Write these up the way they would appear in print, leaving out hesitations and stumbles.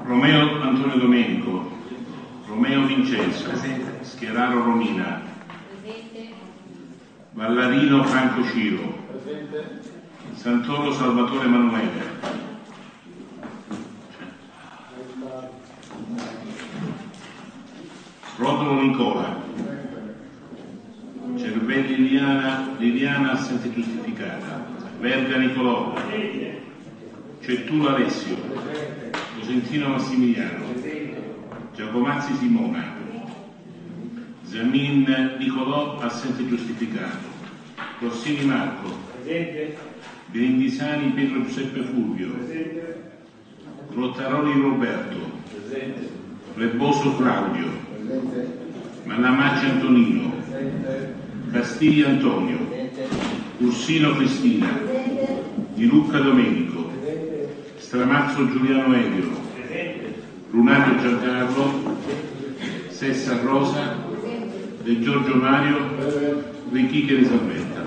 Romeo Antonio Domenico, Romeo Vincenzo, Schieraro Romina, Vallarino Franco Ciro, Santoro Salvatore Emanuele, Rodolo Nicola, Cervelli Liliana assente giustificata, Verga Nicolò, Cettulo Alessio, Cosentino Massimiliano, Giacomazzi Simona, Zamin Nicolò assente giustificato, Rossini Marco, Brindisani Pietro Giuseppe Fulvio, Rottaroli Roberto, Leboso Claudio, Manamacci Antonino, Castigli Antonio, Ursino Cristina, Di Lucca Domenico, Stramazzo Giuliano Elio, Lunato Giancarlo, Sessa Rosa, De Giorgio Mario, Richiche Elisabetta.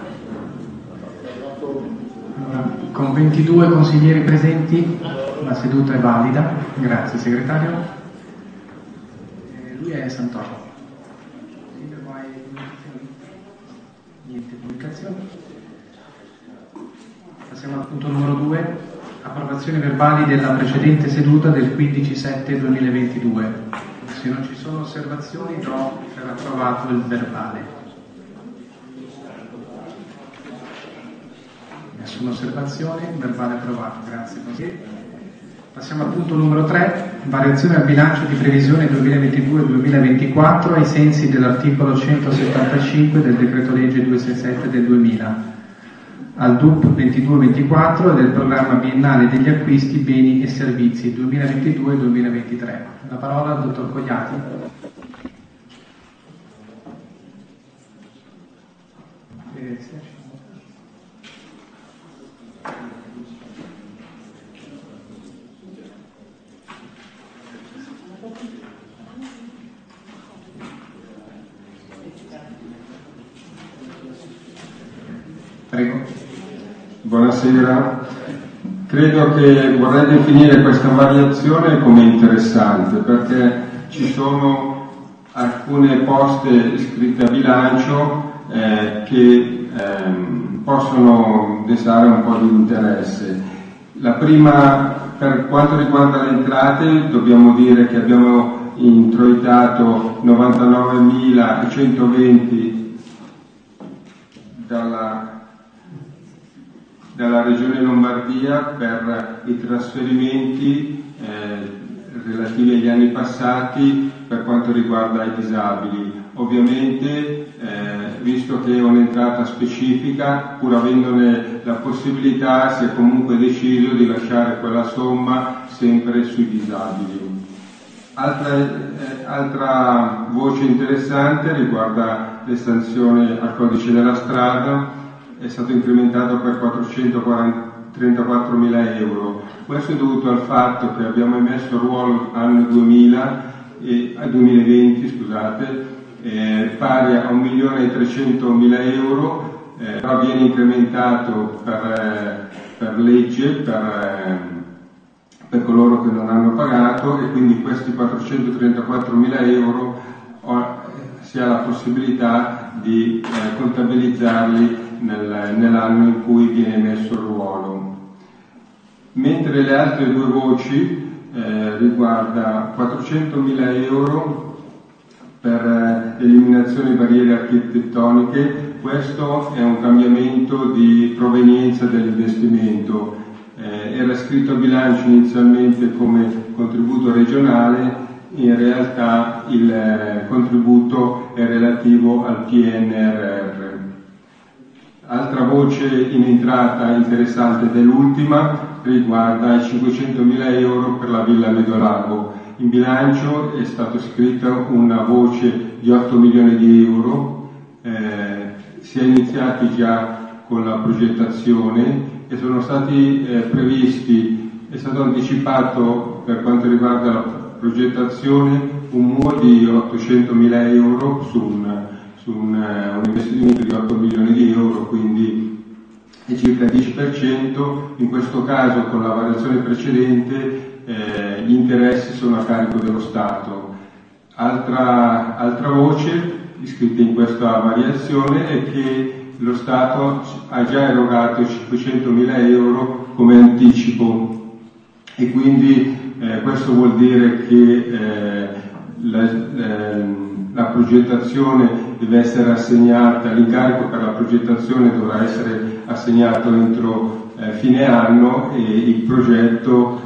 Con 22 consiglieri presenti la seduta è valida. Grazie segretario. Lui è Santoro. Niente comunicazioni. Passiamo al punto numero 2, approvazioni verbali della precedente seduta del 15/7/2022. Se non ci sono osservazioni do per approvato il verbale. Nessuna osservazione, verbale approvato. Grazie consigliere. Passiamo al punto numero 3, variazione al bilancio di previsione 2022-2024 ai sensi dell'articolo 175 del decreto legge 267 del 2000, al DUP 22-24 e del programma biennale degli acquisti beni e servizi 2022-2023. La parola al dottor Cogliati. Prego. Buonasera. Credo che vorrei definire questa variazione come interessante perché ci sono alcune poste iscritte a bilancio che possono destare un po' di interesse. La prima, per quanto riguarda le entrate, dobbiamo dire che abbiamo introitato 99.120 dalla Regione Lombardia per i trasferimenti relativi agli anni passati per quanto riguarda i disabili. Ovviamente, visto che è un'entrata specifica, pur avendone la possibilità, si è comunque deciso di lasciare quella somma sempre sui disabili. Altra voce interessante riguarda l'estensione al codice della strada, è stato incrementato per 434.000 euro. Questo è dovuto al fatto che abbiamo emesso ruolo anno 2020, pari a 1.300.000 euro, però viene incrementato per legge, per coloro che non hanno pagato, e quindi questi 434.000 euro si ha la possibilità di contabilizzarli nell'anno in cui viene emesso il ruolo. Mentre le altre due voci riguarda 400.000 euro per eliminazione di barriere architettoniche. Questo è un cambiamento di provenienza dell'investimento. Era scritto a bilancio inizialmente come contributo regionale, in realtà il contributo è relativo al PNRR. Altra voce in entrata interessante dell'ultima riguarda i 500.000 euro per la Villa Medolago. In bilancio è stata scritta una voce di 8 milioni di euro, si è iniziati già con la progettazione e sono stati previsti, è stato anticipato per quanto riguarda la progettazione un mutuo di 800.000 euro su un investimento di 8 milioni di euro, quindi è circa il 10%, in questo caso con la variazione precedente gli interessi sono a carico dello Stato. Altra voce iscritta in questa variazione è che lo Stato ha già erogato 500.000 euro come anticipo e quindi questo vuol dire che la progettazione deve essere assegnata, l'incarico per la progettazione dovrà essere assegnato entro fine anno e il progetto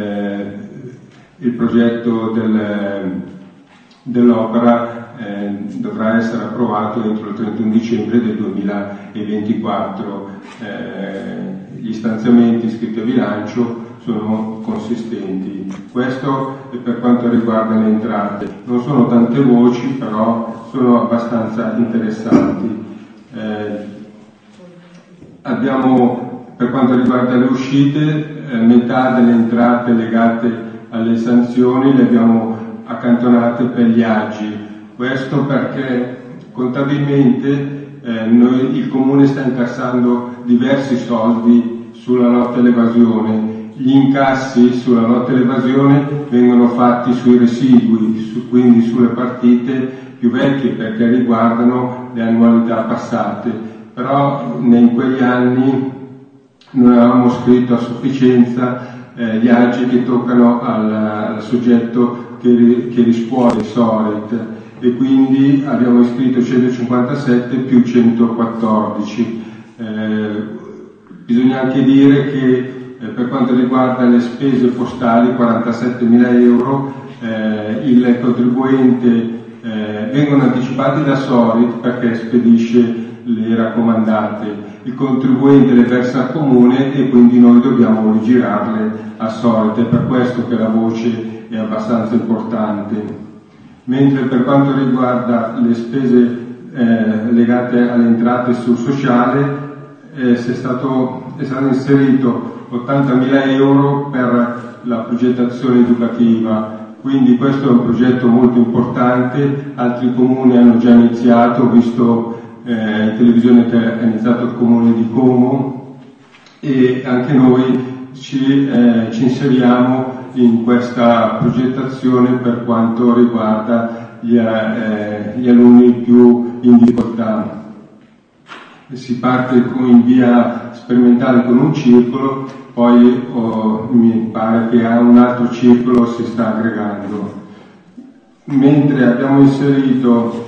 dell'opera dovrà essere approvato entro il 31 dicembre del 2024. Gli stanziamenti iscritti a bilancio sono consistenti. Questo è per quanto riguarda le entrate. Non sono tante voci, però sono abbastanza interessanti. Abbiamo, per quanto riguarda le uscite, metà delle entrate legate alle sanzioni le abbiamo accantonate per gli aggi. Questo perché contabilmente il Comune sta incassando diversi soldi sulla lotta all'evasione. Gli incassi sulla lotta all'evasione vengono fatti sui residui, quindi sulle partite più vecchie perché riguardano le annualità passate, però in quegli anni non avevamo scritto a sufficienza gli agi che toccano al soggetto che riscuote i Soret e quindi abbiamo iscritto 157 più 114. Bisogna anche dire che per quanto riguarda le spese postali, 47.000 euro, il contribuente vengono anticipati da Sorit perché spedisce le raccomandate. Il contribuente le versa al Comune e quindi noi dobbiamo rigirarle a Sorit, è per questo che la voce è abbastanza importante. Mentre per quanto riguarda le spese legate alle entrate sul sociale è stato inserito 80.000 euro per la progettazione educativa, quindi questo è un progetto molto importante. Altri comuni hanno già iniziato, ho visto in televisione che ha iniziato il comune di Como e anche noi ci inseriamo in questa progettazione per quanto riguarda gli alunni più in difficoltà. Si parte in via sperimentale con un circolo, poi mi pare che a un altro circolo si sta aggregando. Mentre abbiamo inserito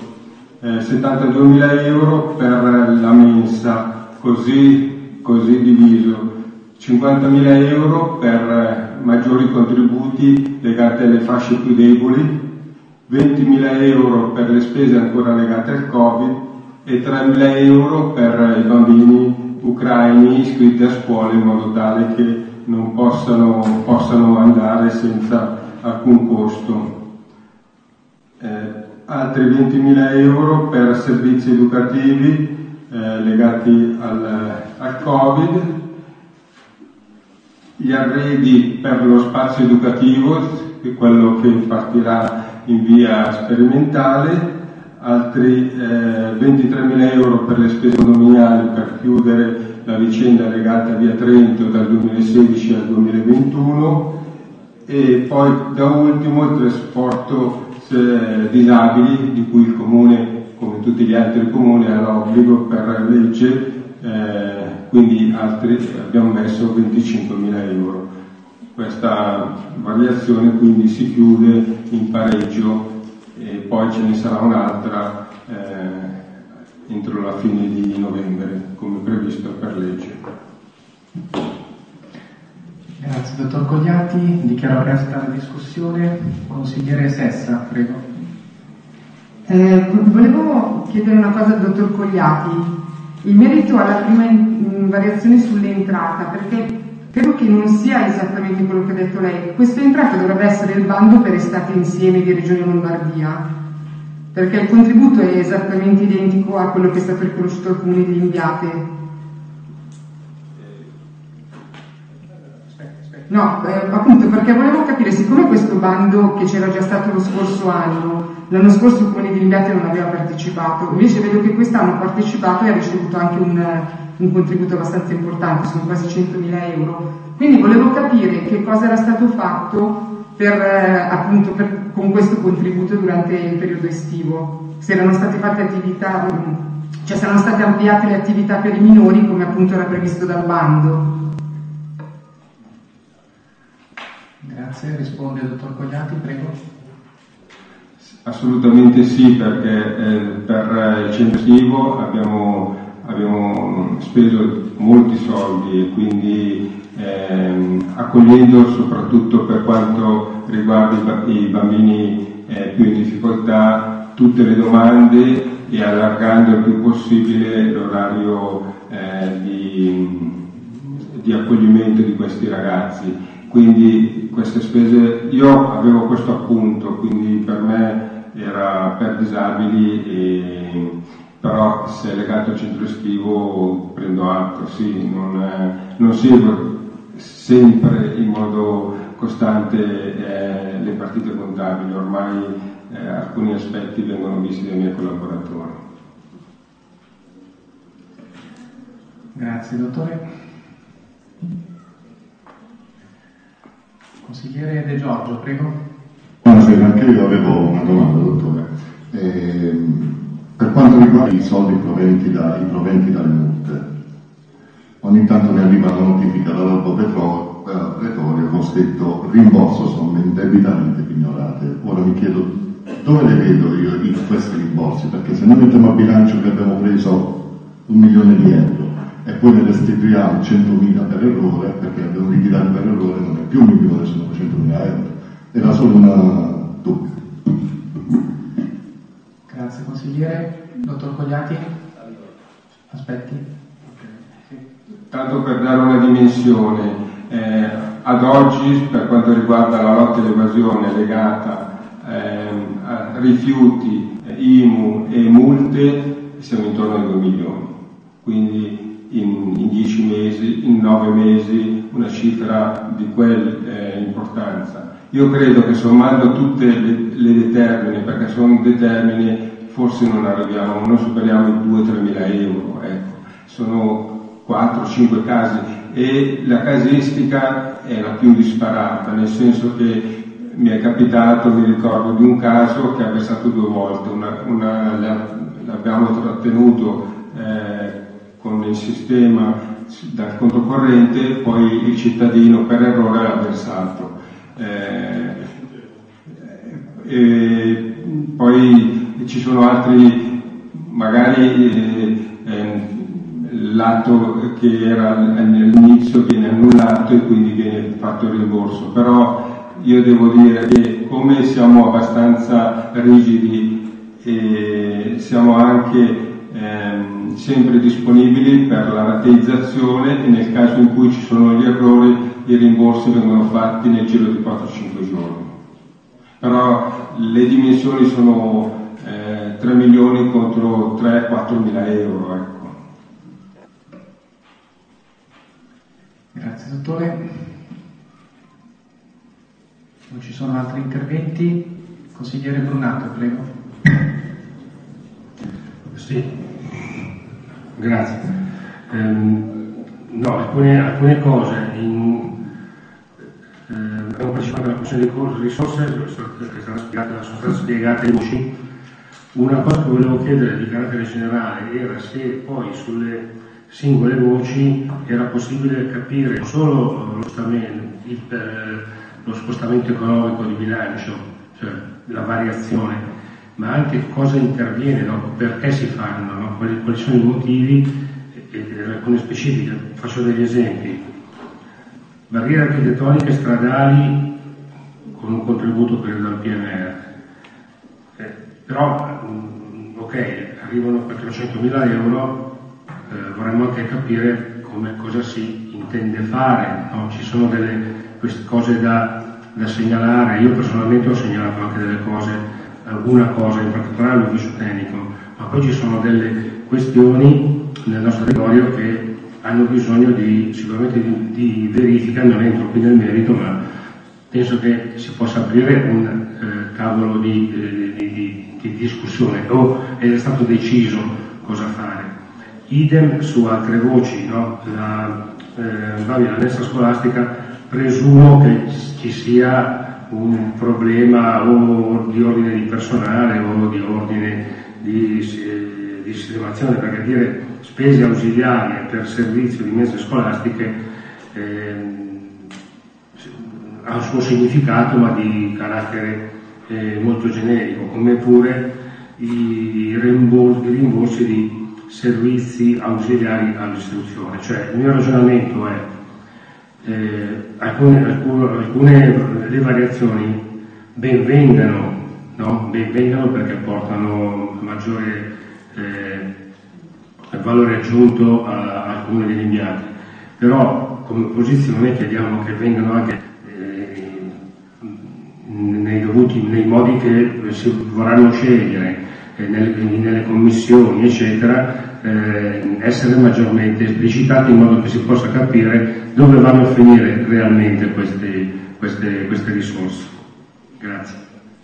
72.000 euro per la mensa, così diviso, 50.000 euro per maggiori contributi legati alle fasce più deboli, 20.000 euro per le spese ancora legate al Covid e 3.000 euro per i bambini ucraini iscritti a scuola in modo tale che non possano andare senza alcun costo. Altri 20.000 euro per servizi educativi legati al Covid, gli arredi per lo spazio educativo, che è quello che partirà in via sperimentale, altri 23.000 euro per le spese condominiali per chiudere la vicenda legata a via Trento dal 2016 al 2021 e poi da ultimo il trasporto disabili di cui il Comune, come tutti gli altri comuni, ha l'obbligo per legge, quindi abbiamo messo 25.000 euro. Questa variazione quindi si chiude in pareggio e poi ce ne sarà un'altra entro la fine di novembre, come previsto per legge. Grazie, dottor Cogliati. Dichiaro aperta la discussione. Consigliere Sessa, prego. Volevo chiedere una cosa al dottor Cogliati, in merito alla prima variazione sull'entrata, perché credo che non sia esattamente quello che ha detto lei. Questa entrata dovrebbe essere il bando per Estate Insieme di Regione Lombardia, perché il contributo è esattamente identico a quello che è stato riconosciuto al Comune di Limbiate. No, appunto perché volevo capire, siccome questo bando che c'era già stato lo scorso anno, l'anno scorso il Comune di Limbiate non aveva partecipato, invece vedo che quest'anno ha partecipato e ha ricevuto anche un contributo abbastanza importante, sono quasi 100.000 euro. Quindi volevo capire che cosa era stato fatto con questo contributo durante il periodo estivo, se erano state fatte attività, cioè se erano state ampliate le attività per i minori come appunto era previsto dal bando. Grazie, risponde il dottor Cogliati, prego. Assolutamente sì, perché per il centro estivo abbiamo speso molti soldi e quindi accogliendo soprattutto per quanto riguarda i bambini più in difficoltà tutte le domande e allargando il più possibile l'orario di accoglimento di questi ragazzi. Quindi queste spese, io avevo questo appunto, quindi per me era per disabili, però se è legato al centro estivo prendo atto, sì, non seguo sempre in modo costante le partite contabili, ormai alcuni aspetti vengono visti dai miei collaboratori. Grazie dottore. Consigliere De Giorgio, prego. Buonasera, anche io avevo una domanda, dottore. Per quanto riguarda i soldi proventi dalle multe, ogni tanto mi arriva la notifica dall'Albo Pretorio con scritto rimborso somme indebitamente pignorate. Ora mi chiedo dove le vedo io questi rimborsi, perché se noi mettiamo a bilancio che abbiamo preso 1 milione di euro e poi ne restituiamo 100.000 per errore, perché abbiamo liquidato per errore, non è più 1 milione, sono 900.000 euro. Era solo una dubbio. Grazie consigliere. Dottor Cogliati? Aspetti. Tanto per dare una dimensione, ad oggi per quanto riguarda la lotta all'evasione legata a rifiuti, IMU e multe, siamo intorno ai 2 milioni. Quindi in 10 mesi, in 9 mesi, una cifra di quell'importanza. Io credo che sommando tutte le determine, perché sono determine, forse non superiamo i 2-3 mila euro, ecco. Sono 4-5 casi e la casistica è la più disparata, nel senso che mi è capitato, mi ricordo di un caso che ha versato 2 volte, l'abbiamo trattenuto con il sistema dal conto corrente, poi il cittadino per errore l'ha versato. Poi ci sono altri, magari l'atto che era all'inizio viene annullato e quindi viene fatto il rimborso, però io devo dire che come siamo abbastanza rigidi e siamo anche sempre disponibili per la rateizzazione e nel caso in cui ci sono gli errori i rimborsi vengono fatti nel giro di 4-5 giorni. Però le dimensioni sono 3 milioni contro 3-4 mila euro, ecco. Grazie dottore. Non ci sono altri interventi. Consigliere Brunato, prego. Sì, grazie. No, alcune cose. Abbiamo partecipato alla questione di risorse, sono state spiegate voci. Una cosa che volevo chiedere di carattere generale era se poi sulle singole voci era possibile capire non solo lo spostamento economico di bilancio, cioè la variazione, ma anche cosa interviene dopo, perché si fanno, no? Quali sono i motivi e alcune specifiche. Faccio degli esempi. Barriere architettoniche stradali con un contributo preso dal PNR. Però, ok, arrivano 400.000 euro, vorremmo anche capire cosa si intende fare, no? Ci sono queste cose da segnalare. Io personalmente ho segnalato anche alguna cosa, in particolare all'ufficio tecnico, ma poi ci sono delle questioni nel nostro territorio che hanno bisogno sicuramente di verifica. Non entro qui nel merito, ma penso che si possa aprire un tavolo di discussione, o è stato deciso cosa fare. idem su altre voci, no? La mensa scolastica, presumo che ci sia un problema o di ordine di personale o di ordine di sistemazione, perché dire spese ausiliarie per servizio di mense scolastiche ha un suo significato, ma di carattere molto generico, come pure i rimborsi di servizi ausiliari all'istruzione. Cioè, il mio ragionamento è alcune le variazioni ben vengano, no? Ben vengano, perché portano maggiore valore aggiunto a alcune degli impianti, però come opposizione chiediamo che vengano anche nei modi che si vorranno scegliere, nelle commissioni eccetera, essere maggiormente esplicitati in modo che si possa capire dove vanno a finire realmente queste risorse. Grazie.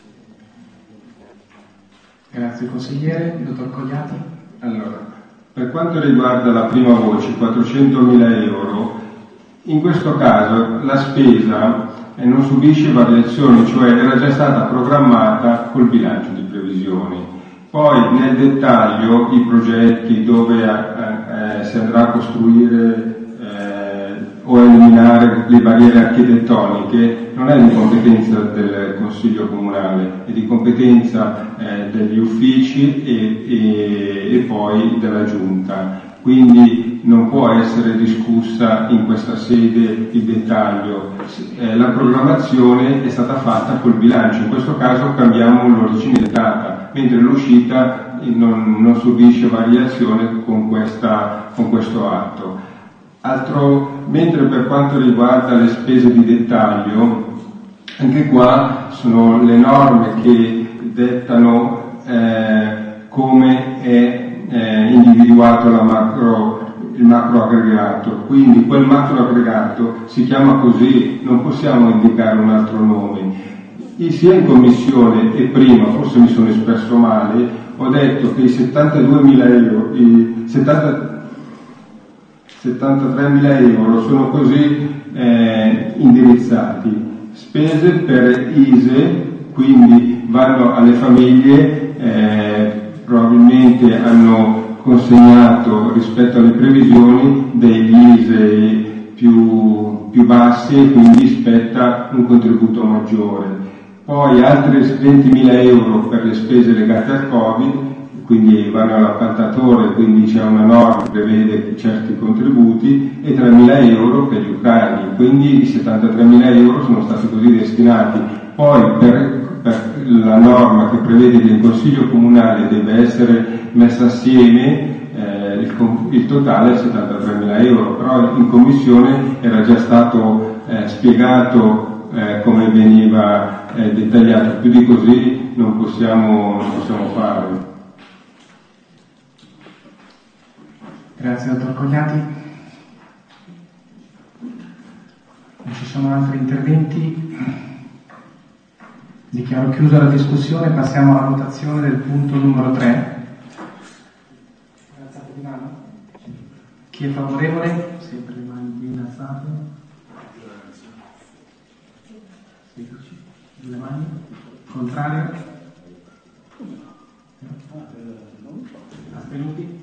Grazie consigliere. Dottor Cogliati. Allora, per quanto riguarda la prima voce, 400.000 euro, in questo caso la spesa non subisce variazioni, cioè era già stata programmata col bilancio di previsione. Poi nel dettaglio i progetti dove si andrà a costruire o eliminare le barriere architettoniche non è di competenza del Consiglio Comunale, è di competenza degli uffici e poi della Giunta. Quindi non può essere discussa in questa sede il dettaglio. La programmazione è stata fatta col bilancio, in questo caso cambiamo l'origine data, mentre l'uscita non subisce variazione con questo atto. Mentre per quanto riguarda le spese di dettaglio, anche qua sono le norme che dettano come è individuato il macro aggregato, quindi quel macro aggregato si chiama così, non possiamo indicare un altro nome. Sia in commissione e prima, forse mi sono espresso male, ho detto che i 72.000 euro, i 73.000 euro sono così indirizzati. Spese per ISE, quindi vanno alle famiglie, probabilmente hanno consegnato rispetto alle previsioni degli ISE più bassi e quindi spetta un contributo maggiore. Poi altri 20.000 euro per le spese legate al Covid, quindi vanno all'appaltatore, quindi c'è una norma che prevede certi contributi, e 3.000 euro per gli ucraini, quindi i 73.000 euro sono stati così destinati. Poi per la norma che prevede che il Consiglio Comunale deve essere messa assieme, il totale è 73.000 euro, però in commissione era già stato spiegato come veniva dettagliato, più di così non possiamo fare. Grazie dottor Cogliati. Non ci sono altri interventi. Dichiaro chiusa la discussione, passiamo alla votazione del punto numero 3. Alzate di mano. Chi è favorevole? Sempre le mani ben alzate. 16. Le mani. Contrario? Astenuti?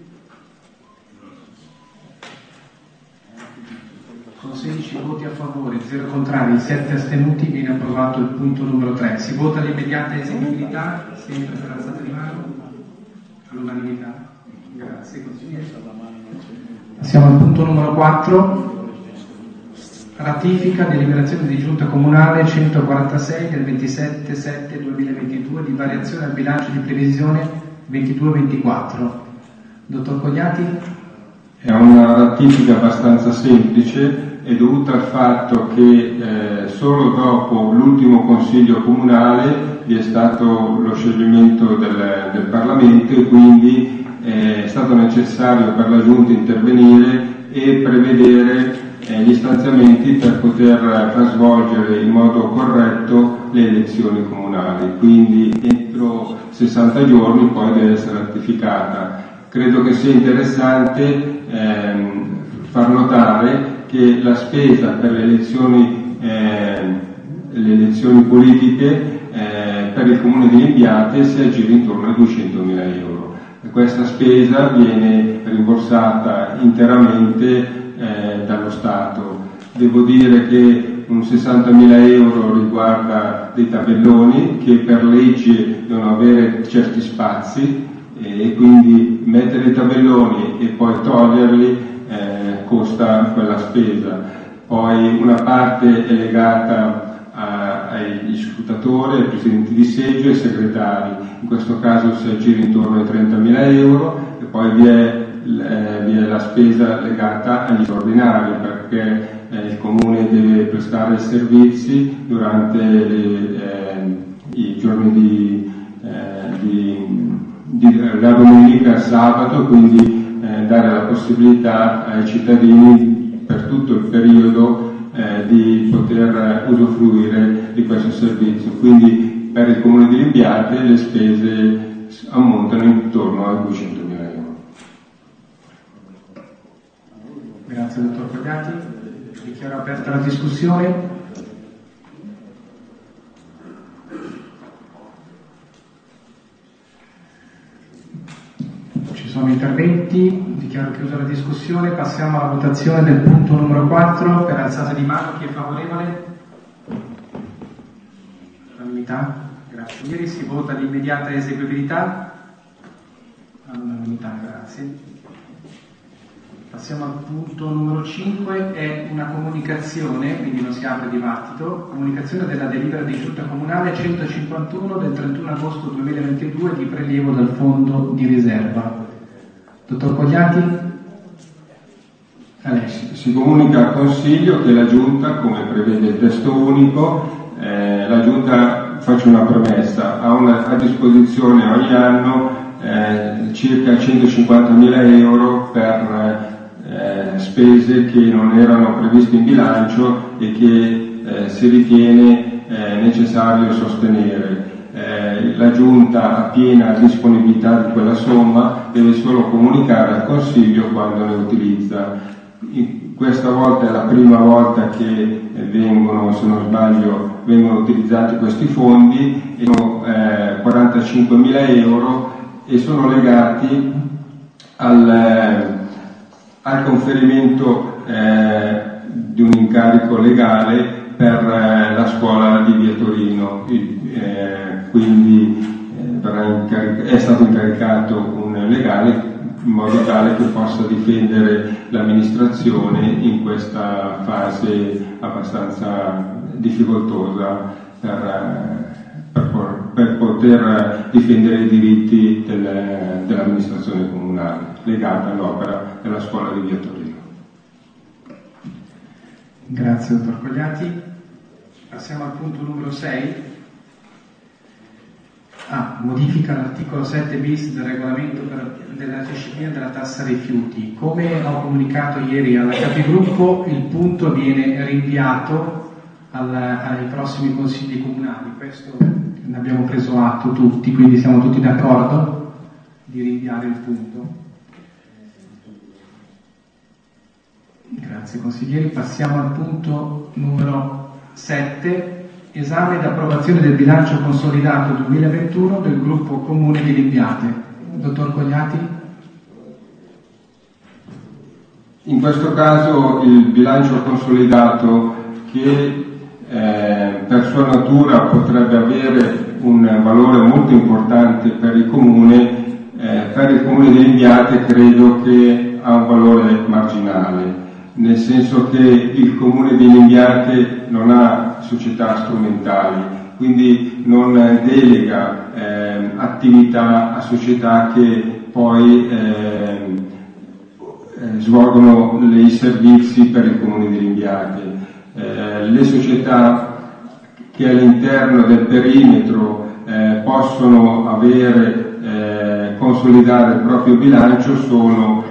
Con 16 voti a favore, 0 contrari, 7 astenuti, viene approvato il punto numero 3. Si vota l'immediata eseguibilità, sempre per alzata di mano, all'unanimità. Grazie, consigliere. Passiamo al punto numero 4. Ratifica deliberazione di Giunta Comunale 146 del 27/7/2022 di variazione al bilancio di previsione 22-24. Dottor Cogliati? È una ratifica abbastanza semplice, è dovuta al fatto che solo dopo l'ultimo Consiglio Comunale vi è stato lo scioglimento del Parlamento e quindi è stato necessario per la Giunta intervenire e prevedere gli stanziamenti per poter far svolgere in modo corretto le elezioni comunali, quindi entro 60 giorni poi deve essere ratificata. credo che sia interessante far notare che la spesa per le elezioni politiche per il Comune di Limbiate si aggira intorno ai 200.000 euro. Questa spesa viene rimborsata interamente dallo Stato. Devo dire che un 60.000 euro riguarda dei tabelloni che per legge devono avere certi spazi e quindi mettere i tabelloni e poi toglierli costa quella spesa. Poi una parte è legata agli scrutatori, ai presidenti di seggio e ai segretari, in questo caso si aggira intorno ai 30.000 euro, e poi vi è la spesa legata agli straordinari, perché il Comune deve prestare servizi durante i giorni la domenica e il sabato, quindi dare la possibilità ai cittadini per tutto il periodo di poter usufruire di questo servizio. Quindi per il Comune di Limbiate le spese ammontano intorno a 200.000 euro. Grazie dottor Cogliati. Dichiaro aperta la discussione. Ci sono interventi, dichiaro chiusa la discussione, passiamo alla votazione del punto numero 4 per alzata di mano. Chi è favorevole? All'unanimità? Grazie. Ieri si vota l'immediata eseguibilità? All'unanimità, grazie. Passiamo al punto numero 5, è una comunicazione, quindi non si apre dibattito, comunicazione della delibera di giunta comunale 151 del 31 agosto 2022 di prelievo dal fondo di riserva. Dottor Cogliati? A lei. Si comunica al Consiglio che la Giunta, come prevede il testo unico, la Giunta, faccio una premessa, ha a disposizione ogni anno circa 150.000 euro per spese che non erano previste in bilancio e che si ritiene necessario sostenere. La Giunta ha piena disponibilità di quella somma, deve solo comunicare al Consiglio quando ne utilizza. Questa volta è la prima volta che vengono, se non sbaglio, vengono utilizzati questi fondi, sono 45.000 euro e sono legati al conferimento di un incarico legale per la scuola di Via Torino, quindi è stato incaricato un legale in modo tale che possa difendere l'amministrazione in questa fase abbastanza difficoltosa per poter difendere i diritti dell'amministrazione comunale legata all'opera della scuola di Via Torino. Grazie dottor Cogliati. Passiamo al punto numero 6. Modifica l'articolo 7 bis del regolamento della disciplina della tassa rifiuti. Come ho comunicato ieri alla Capigruppo, il punto viene rinviato ai prossimi consigli comunali. Questo ne abbiamo preso atto tutti, quindi siamo tutti d'accordo di rinviare il punto. Grazie consiglieri. Passiamo al punto numero 7. Esame ed approvazione del bilancio consolidato 2021 del gruppo Comune di Limbiate. Dottor Cogliati? In questo caso il bilancio consolidato, che per sua natura potrebbe avere un valore molto importante per il Comune di Limbiate, credo che ha un valore marginale, nel senso che il Comune di Limbiate non ha società strumentali, quindi non delega attività a società che poi svolgono i servizi per il Comune di Limbiate. Le società che all'interno del perimetro possono consolidare il proprio bilancio sono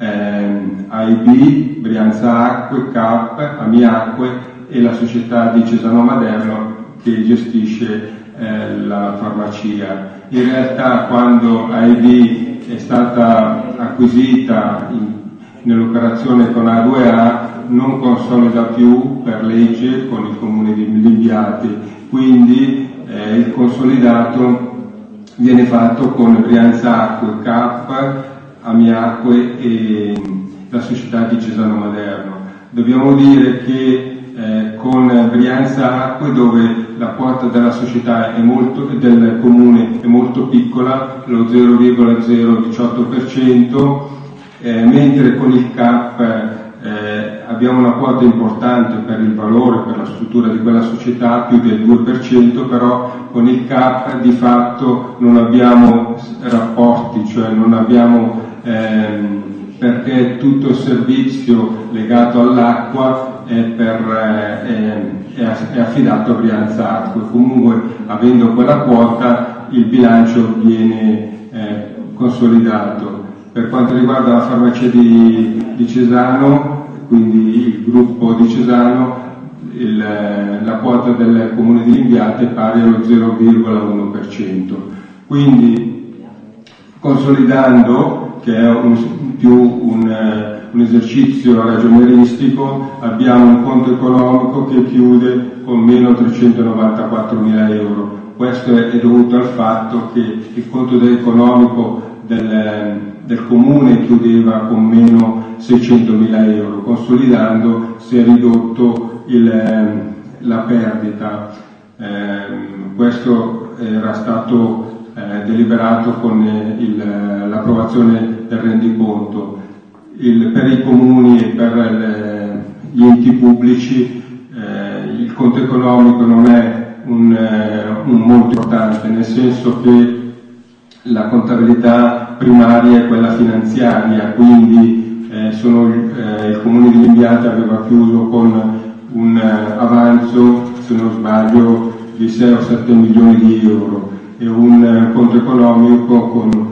AIB, Brianza Acque, CAP, Amiacque e la società di Cesano Maderno che gestisce la farmacia. In realtà quando AIB è stata acquisita nell'operazione con A2A non consolida più per legge con il Comune di Limbiate, quindi il consolidato viene fatto con Brianza Acque, CAP, Amiacque e la società di Cesano Maderno. Dobbiamo dire che con Brianza Acque, dove la quota della società del comune è molto piccola, lo 0,018%, mentre con il CAP abbiamo una quota importante per il valore, per la struttura di quella società, più del 2%, però con il CAP di fatto non abbiamo rapporti, cioè non abbiamo perché tutto il servizio legato all'acqua è affidato a Brianza Acque. Comunque, avendo quella quota, il bilancio viene consolidato. Per quanto riguarda la farmacia di Cesano, quindi il gruppo di Cesano, la quota del comune di Limbiate è pari allo 0,1%. Quindi, consolidando, che è un esercizio ragionieristico, abbiamo un conto economico che chiude con meno 394.000 euro. Questo è dovuto al fatto che il conto economico del comune chiudeva con meno 600.000 euro, consolidando si è ridotto la perdita. Questo era stato deliberato con l'approvazione del rendiconto. Per i comuni e per gli enti pubblici il conto economico non è molto importante, nel senso che la contabilità primaria è quella finanziaria, quindi il comune di Limbiate aveva chiuso con un avanzo, se non sbaglio, di 6 o 7 milioni di euro e un conto economico con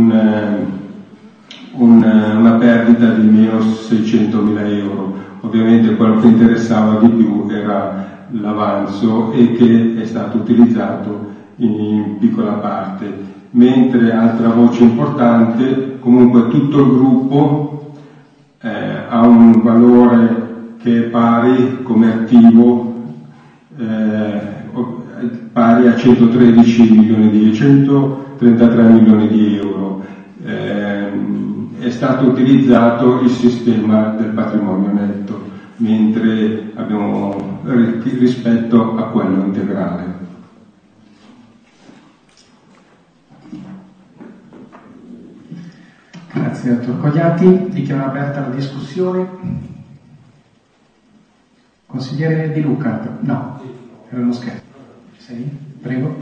una perdita di meno 600.000 euro. Ovviamente quello che interessava di più era l'avanzo e che è stato utilizzato in piccola parte, mentre altra voce importante, comunque tutto il gruppo ha un valore che è pari come attivo pari a 133 milioni di euro. È stato utilizzato il sistema del patrimonio netto, mentre abbiamo rispetto a quello integrale. Grazie, dottor Cogliati. Dichiaro aperta la discussione. Consigliere Di Luca? No, era uno scherzo. Sei? Prego.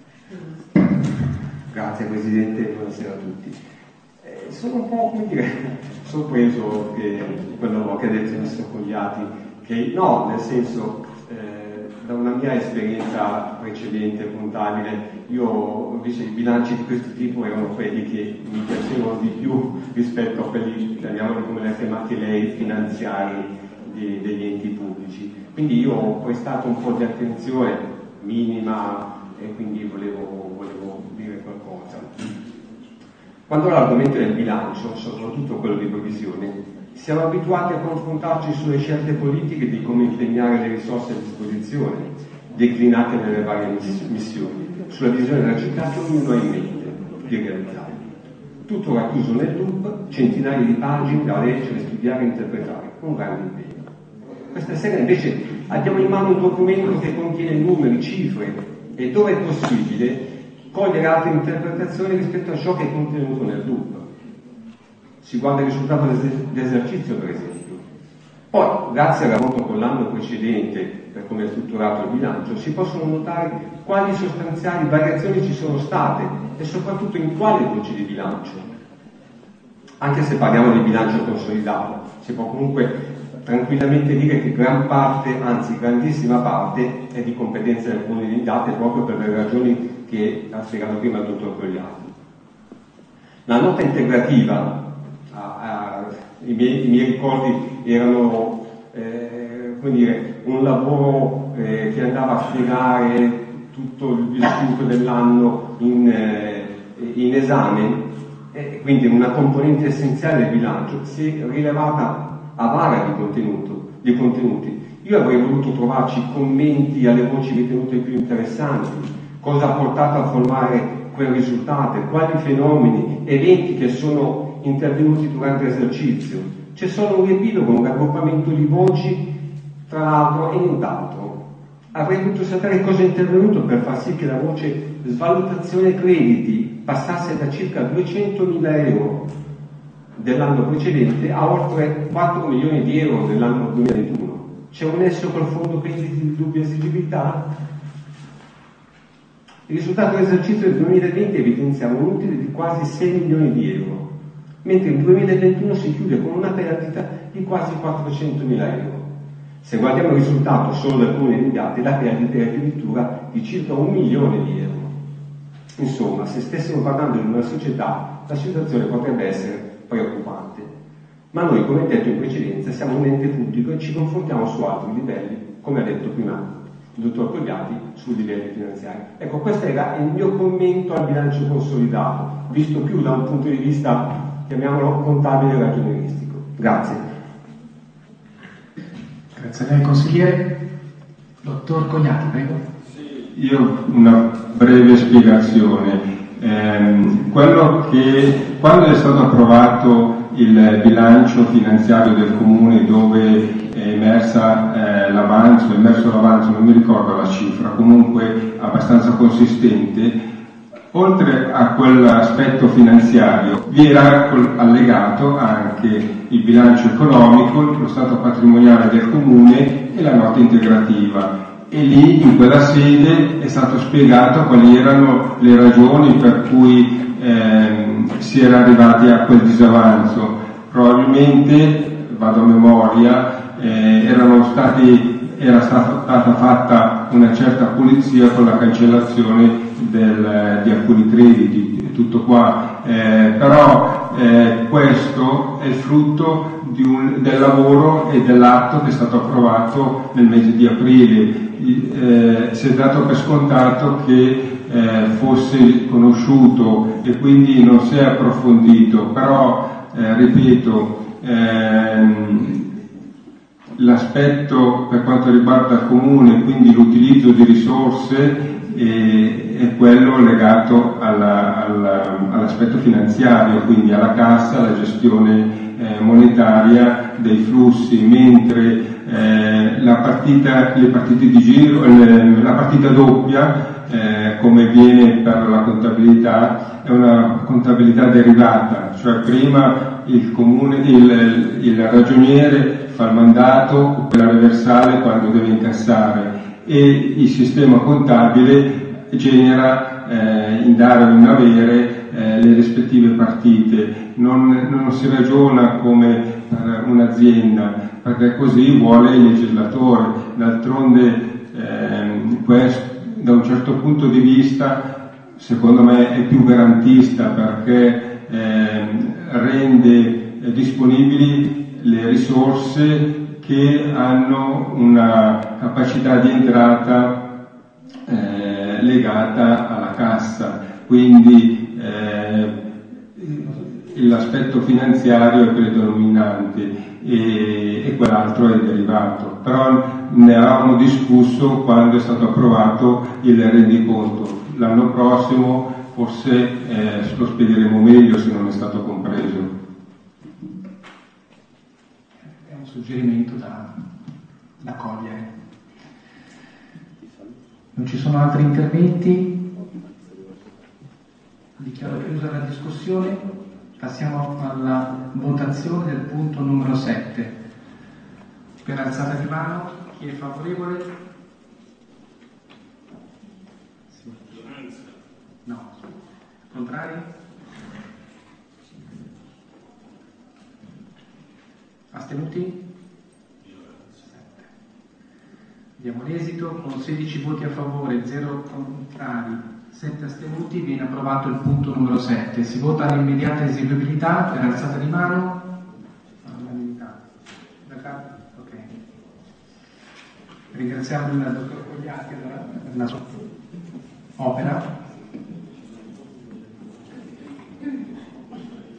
Grazie Presidente, buonasera a tutti. Sono un po', sorpreso di quello che ha detto il Mr. Cogliati, che no, nel senso, da una mia esperienza precedente, contabile, io invece i bilanci di questo tipo erano quelli che mi piacevano di più rispetto a quelli, chiamiamoli come li ha chiamati lei, finanziari degli enti pubblici. Quindi io ho prestato un po' di attenzione minima e quindi volevo dire qualcosa. Quando l'argomento è il bilancio, soprattutto quello di previsione, siamo abituati a confrontarci sulle scelte politiche di come impegnare le risorse a disposizione, declinate nelle varie missioni, sulla visione della città che ognuno ha in mente di realizzare. Tutto racchiuso nel DUP, centinaia di pagine da leggere, studiare e interpretare, un grande impegno. Questa sera invece abbiamo in mano un documento che contiene numeri, cifre e, dove è possibile, cogliere altre interpretazioni rispetto a ciò che è contenuto nel DUP. Si guarda il risultato dell'esercizio, per esempio. Poi, grazie al raffronto con l'anno precedente, per come è strutturato il bilancio, si possono notare quali sostanziali variazioni ci sono state e soprattutto in quali voci di bilancio. Anche se parliamo di bilancio consolidato, si può comunque tranquillamente dire che gran parte, anzi grandissima parte, è di competenza del Comune di Limbiate proprio per le ragioni che ha spiegato prima il dottor Cogliati. La nota integrativa, i miei ricordi erano un lavoro che andava a spiegare tutto il vissuto dell'anno in esame. e quindi una componente essenziale del bilancio, si è rilevata avara di contenuti. Io avrei voluto trovarci commenti alle voci ritenute più interessanti, cosa ha portato a formare quel risultato, quali fenomeni, eventi che sono intervenuti durante l'esercizio. C'è solo un riepilogo, un raggruppamento di voci, tra l'altro, e nient'altro. Avrei voluto sapere cosa è intervenuto per far sì che la voce svalutazione crediti passasse da circa 200.000 euro dell'anno precedente a oltre 4 milioni di euro dell'anno 2021. C'è un nesso col fondo crediti di dubbia esigibilità? Il risultato dell'esercizio del 2020 evidenziava un utile di quasi 6 milioni di euro, mentre il 2021 si chiude con una perdita di quasi 400.000 euro. Se guardiamo il risultato solo del comune immediato, la perdita è addirittura di circa 1 milione di euro. Insomma, se stessimo parlando di una società, la situazione potrebbe essere preoccupante. Ma noi, come detto in precedenza, siamo un ente pubblico e ci confrontiamo su altri livelli, come ha detto prima il dottor Cogliati, sui livelli finanziari. Ecco, questo era il mio commento al bilancio consolidato, visto più da un punto di vista, chiamiamolo, contabile e ragionieristico. Grazie. Grazie a lei, consigliere. Dottor Cogliati, prego. Io una breve spiegazione. Quando è stato approvato il bilancio finanziario del comune, dove è emerso l'avanzo, non mi ricordo la cifra, comunque abbastanza consistente, oltre a quell'aspetto finanziario vi era allegato anche il bilancio economico, lo stato patrimoniale del comune e la nota integrativa. E lì, in quella sede, è stato spiegato quali erano le ragioni per cui si era arrivati a quel disavanzo. Probabilmente, vado a memoria, era stata fatta una certa pulizia con la cancellazione di alcuni crediti, tutto qua. Però questo è il frutto del lavoro e dell'atto che è stato approvato nel mese di aprile. Si è dato per scontato che fosse conosciuto e quindi non si è approfondito, però ripeto, l'aspetto per quanto riguarda il comune, quindi l'utilizzo di risorse, è quello legato all'aspetto finanziario, quindi alla cassa, alla gestione monetaria dei flussi, mentre la partita doppia, come viene per la contabilità, è una contabilità derivata, cioè prima il ragioniere fa il mandato, quella reversale quando deve incassare, e il sistema contabile genera in dare o in avere le rispettive partite. Non si ragiona come per un'azienda, perché così vuole il legislatore. D'altronde questo, da un certo punto di vista, secondo me è più garantista, perché rende disponibili le risorse che hanno una capacità di entrata legata alla cassa, quindi l'aspetto finanziario è predominante e quell'altro è derivato. Però ne avevamo discusso quando è stato approvato il rendiconto. L'anno prossimo forse lo spiegheremo meglio, se non è stato compreso. È un suggerimento da cogliere. Non ci sono altri interventi? Dichiaro chiusa la discussione. Passiamo alla votazione del punto numero 7. Per alzata di mano, chi è favorevole? Sì. No. Contrari? Astenuti? Vediamo l'esito. Con 16 voti a favore, 0 contrari, 7 astenuti, viene approvato il punto numero 7. Si vota all'immediata eseguibilità per alzata di mano. All'unanimità. Ok. Ringraziamo il dottor Cogliati per la sua opera.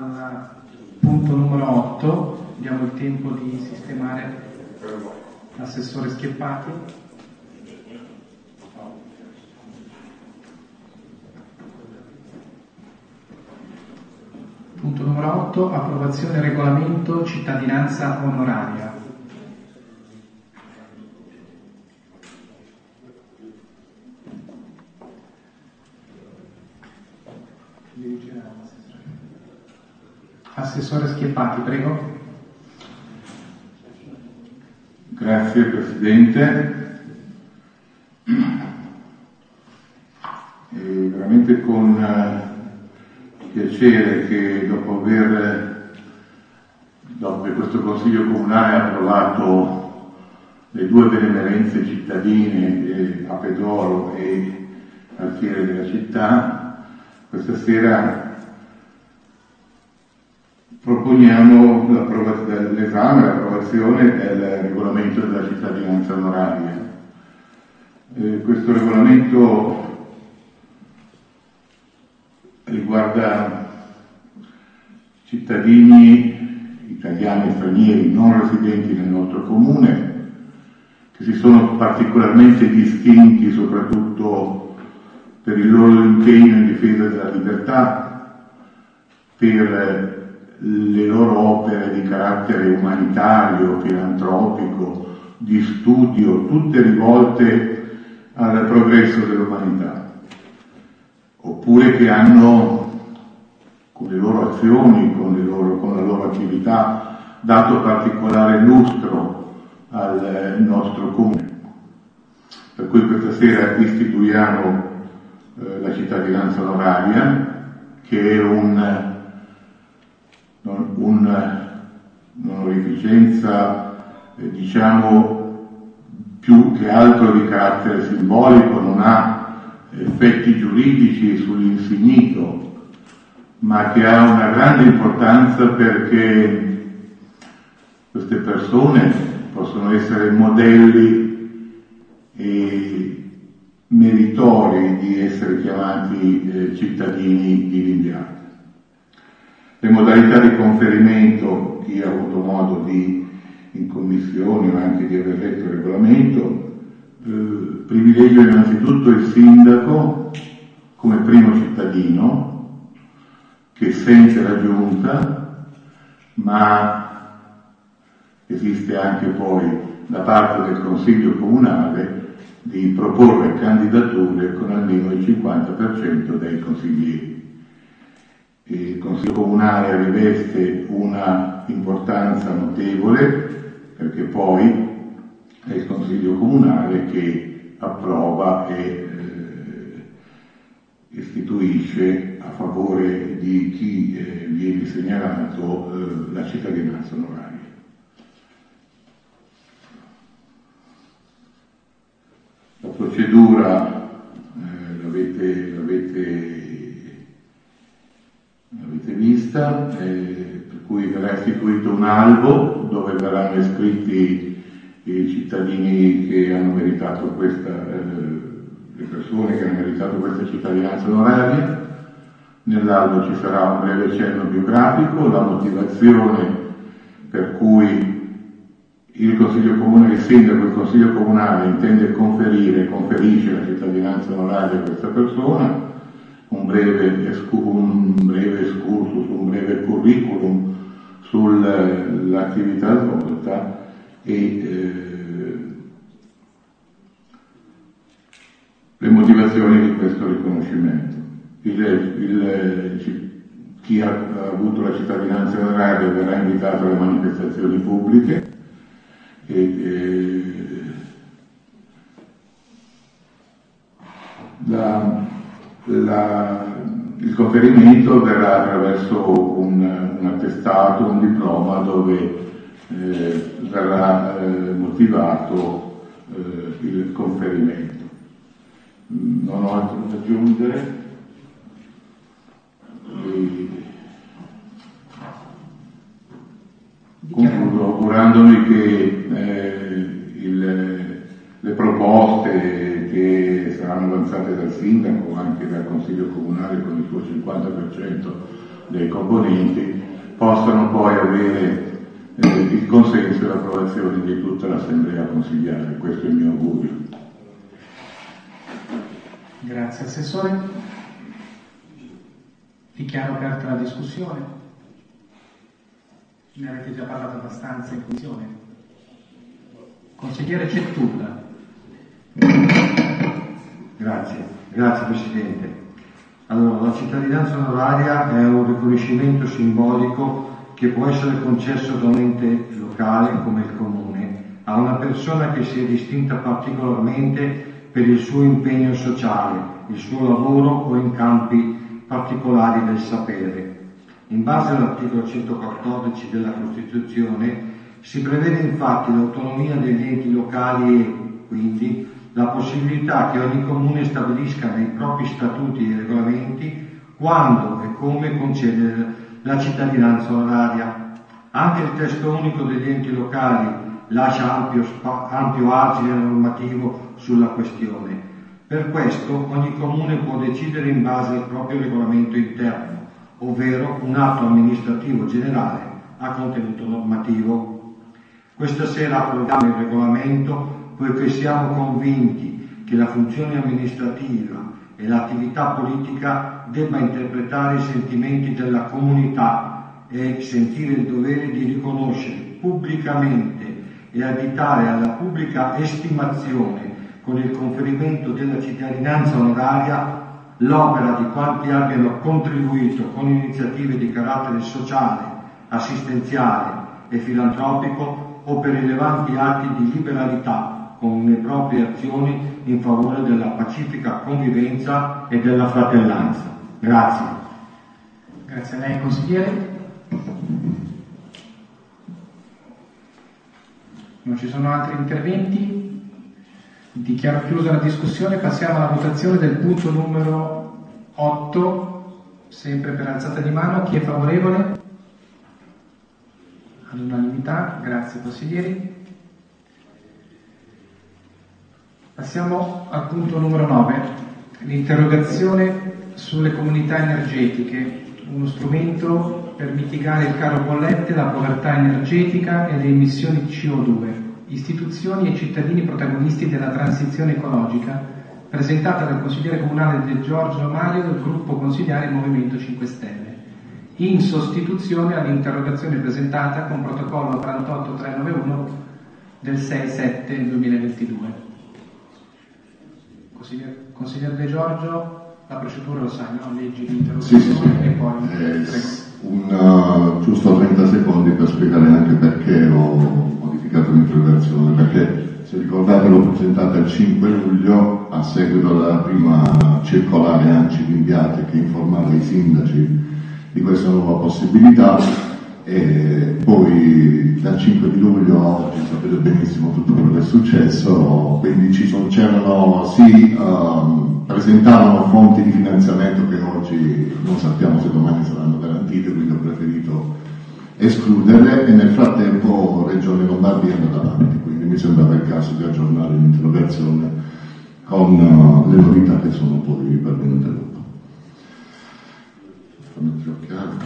al punto numero 8, diamo il tempo di sistemare l'assessore Schieppati. Punto numero 8, approvazione regolamento cittadinanza onoraria. Assessore Schieppati, prego. Grazie Presidente. Veramente con piacere che dopo che questo Consiglio Comunale ha approvato le due benemerenze cittadine a Pedoro e al Fiere della città, questa sera proponiamo l'esame e l'approvazione del regolamento della cittadinanza onoraria. Questo regolamento riguarda cittadini italiani e stranieri non residenti nel nostro comune, che si sono particolarmente distinti soprattutto per il loro impegno in difesa della libertà, per le loro opere di carattere umanitario, filantropico, di studio, tutte rivolte al progresso dell'umanità, oppure che hanno con le loro azioni, con la loro attività dato particolare lustro al nostro comune. Per cui questa sera istituiamo la cittadinanza onoraria, che è un'onorificenza diciamo più che altro di carattere simbolico, non ha effetti giuridici sull'insignito, ma che ha una grande importanza perché queste persone possono essere modelli e meritori di essere chiamati cittadini di Vimbiato. Le modalità di conferimento, chi ha avuto modo in commissione o anche di aver letto il regolamento, privilegio innanzitutto il sindaco come primo cittadino che sente la giunta, ma esiste anche poi da parte del Consiglio Comunale di proporre candidature con almeno il 50% dei consiglieri. Il Consiglio Comunale riveste una importanza notevole perché poi è il Consiglio Comunale che approva e istituisce a favore di chi viene segnalato la cittadinanza onoraria. La procedura l'avete vista, per cui verrà istituito un albo dove verranno iscritti i cittadini che hanno meritato le persone che hanno meritato questa cittadinanza onoraria. Nell'albo ci sarà un breve cenno biografico, la motivazione per cui il Consiglio Comunale, il Sindaco del Consiglio Comunale intende conferisce la cittadinanza onoraria a questa persona, un breve excursus, un breve curriculum sull'attività svolta e le motivazioni di questo riconoscimento. Chi ha avuto la cittadinanza onoraria verrà invitato alle manifestazioni pubbliche il conferimento verrà attraverso un attestato, un diploma dove verrà motivato il conferimento. Non ho altro da aggiungere. Concludo augurandomi che le proposte che saranno avanzate dal Sindaco, anche dal Consiglio Comunale con il suo 50% dei componenti, possano poi avere il consenso e l'approvazione di tutta l'Assemblea consigliare. Questo è il mio augurio. Grazie Assessore. Dichiaro aperta la discussione. Ne avete già parlato abbastanza in commissione. Consigliere Cettulla. Grazie Presidente. Allora, la cittadinanza onoraria è un riconoscimento simbolico che può essere concesso da un ente locale come il Comune a una persona che si è distinta particolarmente per il suo impegno sociale, il suo lavoro o in campi particolari del sapere. In base all'articolo 114 della Costituzione si prevede infatti l'autonomia degli enti locali e quindi la possibilità che ogni comune stabilisca nei propri statuti e regolamenti quando e come concedere la cittadinanza onoraria. Anche il testo unico degli enti locali lascia ampio argine normativo sulla questione. Per questo ogni comune può decidere in base al proprio regolamento interno, ovvero un atto amministrativo generale a contenuto normativo. Questa sera approviamo il regolamento poiché siamo convinti che la funzione amministrativa e l'attività politica debba interpretare i sentimenti della comunità e sentire il dovere di riconoscere pubblicamente e additare alla pubblica estimazione con il conferimento della cittadinanza onoraria l'opera di quanti abbiano contribuito con iniziative di carattere sociale, assistenziale e filantropico o per rilevanti atti di liberalità con le proprie azioni in favore della pacifica convivenza e della fratellanza. Grazie. Grazie a lei, consigliere. Non ci sono altri interventi? Dichiaro chiusa la discussione. Passiamo alla votazione del punto numero 8, sempre per alzata di mano. Chi è favorevole? All'unanimità. Grazie, consiglieri. Passiamo al punto numero 9, l'interrogazione sulle comunità energetiche, uno strumento per mitigare il caro bollette, la povertà energetica e le emissioni di CO2, istituzioni e cittadini protagonisti della transizione ecologica, presentata dal consigliere comunale De Giorgio Mario del gruppo consigliare Movimento 5 Stelle, in sostituzione all'interrogazione presentata con protocollo 48391 del 6/7/2022. Consigliere De Giorgio, la procedura lo sai, no? Leggi l'interrogazione sì. E poi giusto 30 secondi per spiegare anche perché ho modificato l'interrogazione, perché se ricordate l'ho presentata il 5 luglio a seguito della prima circolare ANCI di inviate che informava i sindaci di questa nuova possibilità, e poi dal 5 di luglio a oggi sapete benissimo tutto quello che è successo, quindi presentavano fonti di finanziamento che oggi non sappiamo se domani saranno garantite, quindi ho preferito escluderle, e nel frattempo Regione Lombardia è andata avanti, quindi mi sembrava il caso di aggiornare l'interrogazione con le novità che sono poi pervenute dopo. Fammi occhiali.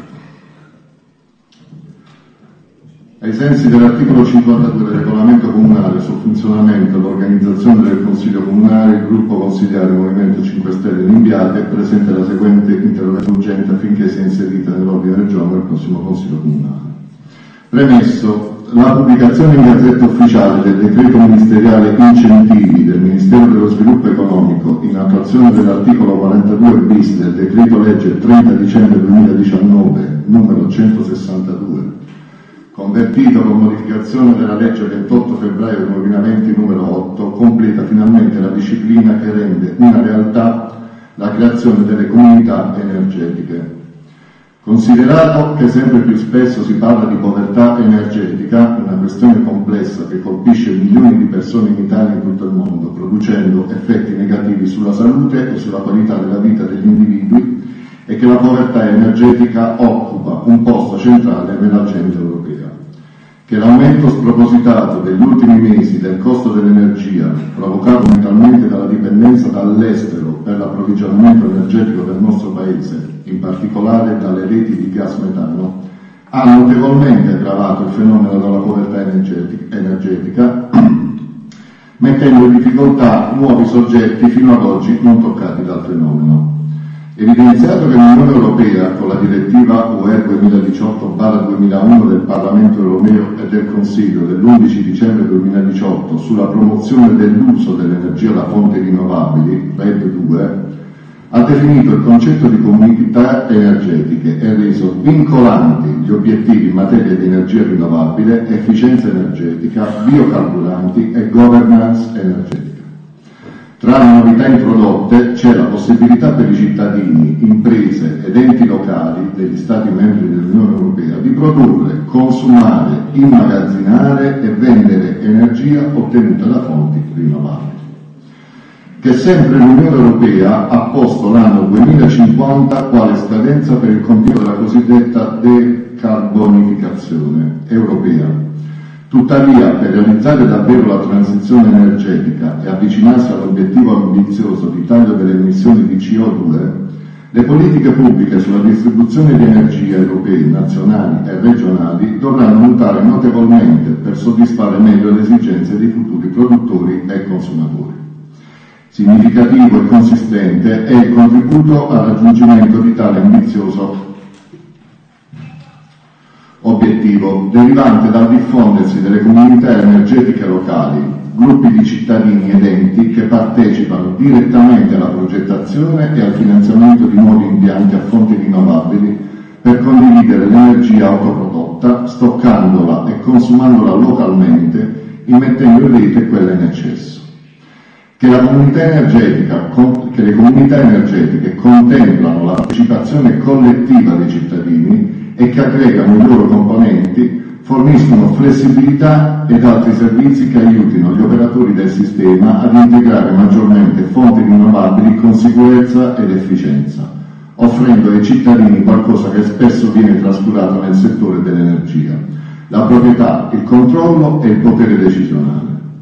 Ai sensi dell'articolo 52 del regolamento comunale sul funzionamento e l'organizzazione del Consiglio Comunale, il gruppo consigliare Movimento 5 Stelle in Imbiate presenta la seguente interrogazione urgente affinché sia inserita nell'ordine del giorno del prossimo Consiglio Comunale. Premesso, la pubblicazione in Gazzetta Ufficiale del decreto ministeriale incentivi del Ministero dello Sviluppo Economico in attuazione dell'articolo 42 bis del decreto legge 30 dicembre 2019 numero 162, convertito con modificazione della legge 28 febbraio 2020 numero 8, completa finalmente la disciplina che rende una realtà la creazione delle comunità energetiche. Considerato che sempre più spesso si parla di povertà energetica, una questione complessa che colpisce milioni di persone in Italia e in tutto il mondo, producendo effetti negativi sulla salute e sulla qualità della vita degli individui, e che la povertà energetica occupa un posto centrale nell'agenda europea. Che l'aumento spropositato degli ultimi mesi del costo dell'energia, provocato mentalmente dalla dipendenza dall'estero per l'approvvigionamento energetico del nostro Paese, in particolare dalle reti di gas metano, ha notevolmente aggravato il fenomeno della povertà energetica, mettendo in difficoltà nuovi soggetti fino ad oggi non toccati dal fenomeno. Evidenziato che l'Unione Europea, con la direttiva UE 2018/2001 del Parlamento Europeo e del Consiglio dell'11 dicembre 2018 sulla promozione dell'uso dell'energia da fonti rinnovabili, RED 2, ha definito il concetto di comunità energetiche e reso vincolanti gli obiettivi in materia di energia rinnovabile, efficienza energetica, biocarburanti e governance energetica. Tra le novità introdotte c'è la possibilità per i cittadini, imprese ed enti locali degli Stati membri dell'Unione Europea di produrre, consumare, immagazzinare e vendere energia ottenuta da fonti rinnovabili. Che sempre l'Unione Europea ha posto l'anno 2050 quale scadenza per il compimento della cosiddetta decarbonificazione europea. Tuttavia, per realizzare davvero la transizione energetica e avvicinarsi all'obiettivo ambizioso di taglio delle emissioni di CO2, le politiche pubbliche sulla distribuzione di energia europee, nazionali e regionali dovranno mutare notevolmente per soddisfare meglio le esigenze dei futuri produttori e consumatori. Significativo e consistente è il contributo al raggiungimento di tale ambizioso obiettivo derivante dal diffondersi delle comunità energetiche locali, gruppi di cittadini ed enti che partecipano direttamente alla progettazione e al finanziamento di nuovi impianti a fonti rinnovabili per condividere l'energia autoprodotta, stoccandola e consumandola localmente, immettendo in rete quella in eccesso. Che le comunità energetiche contemplano la partecipazione collettiva dei cittadini e che aggregano i loro componenti, forniscono flessibilità ed altri servizi che aiutino gli operatori del sistema ad integrare maggiormente fonti rinnovabili con sicurezza ed efficienza, offrendo ai cittadini qualcosa che spesso viene trascurato nel settore dell'energia: la proprietà, il controllo e il potere decisionale.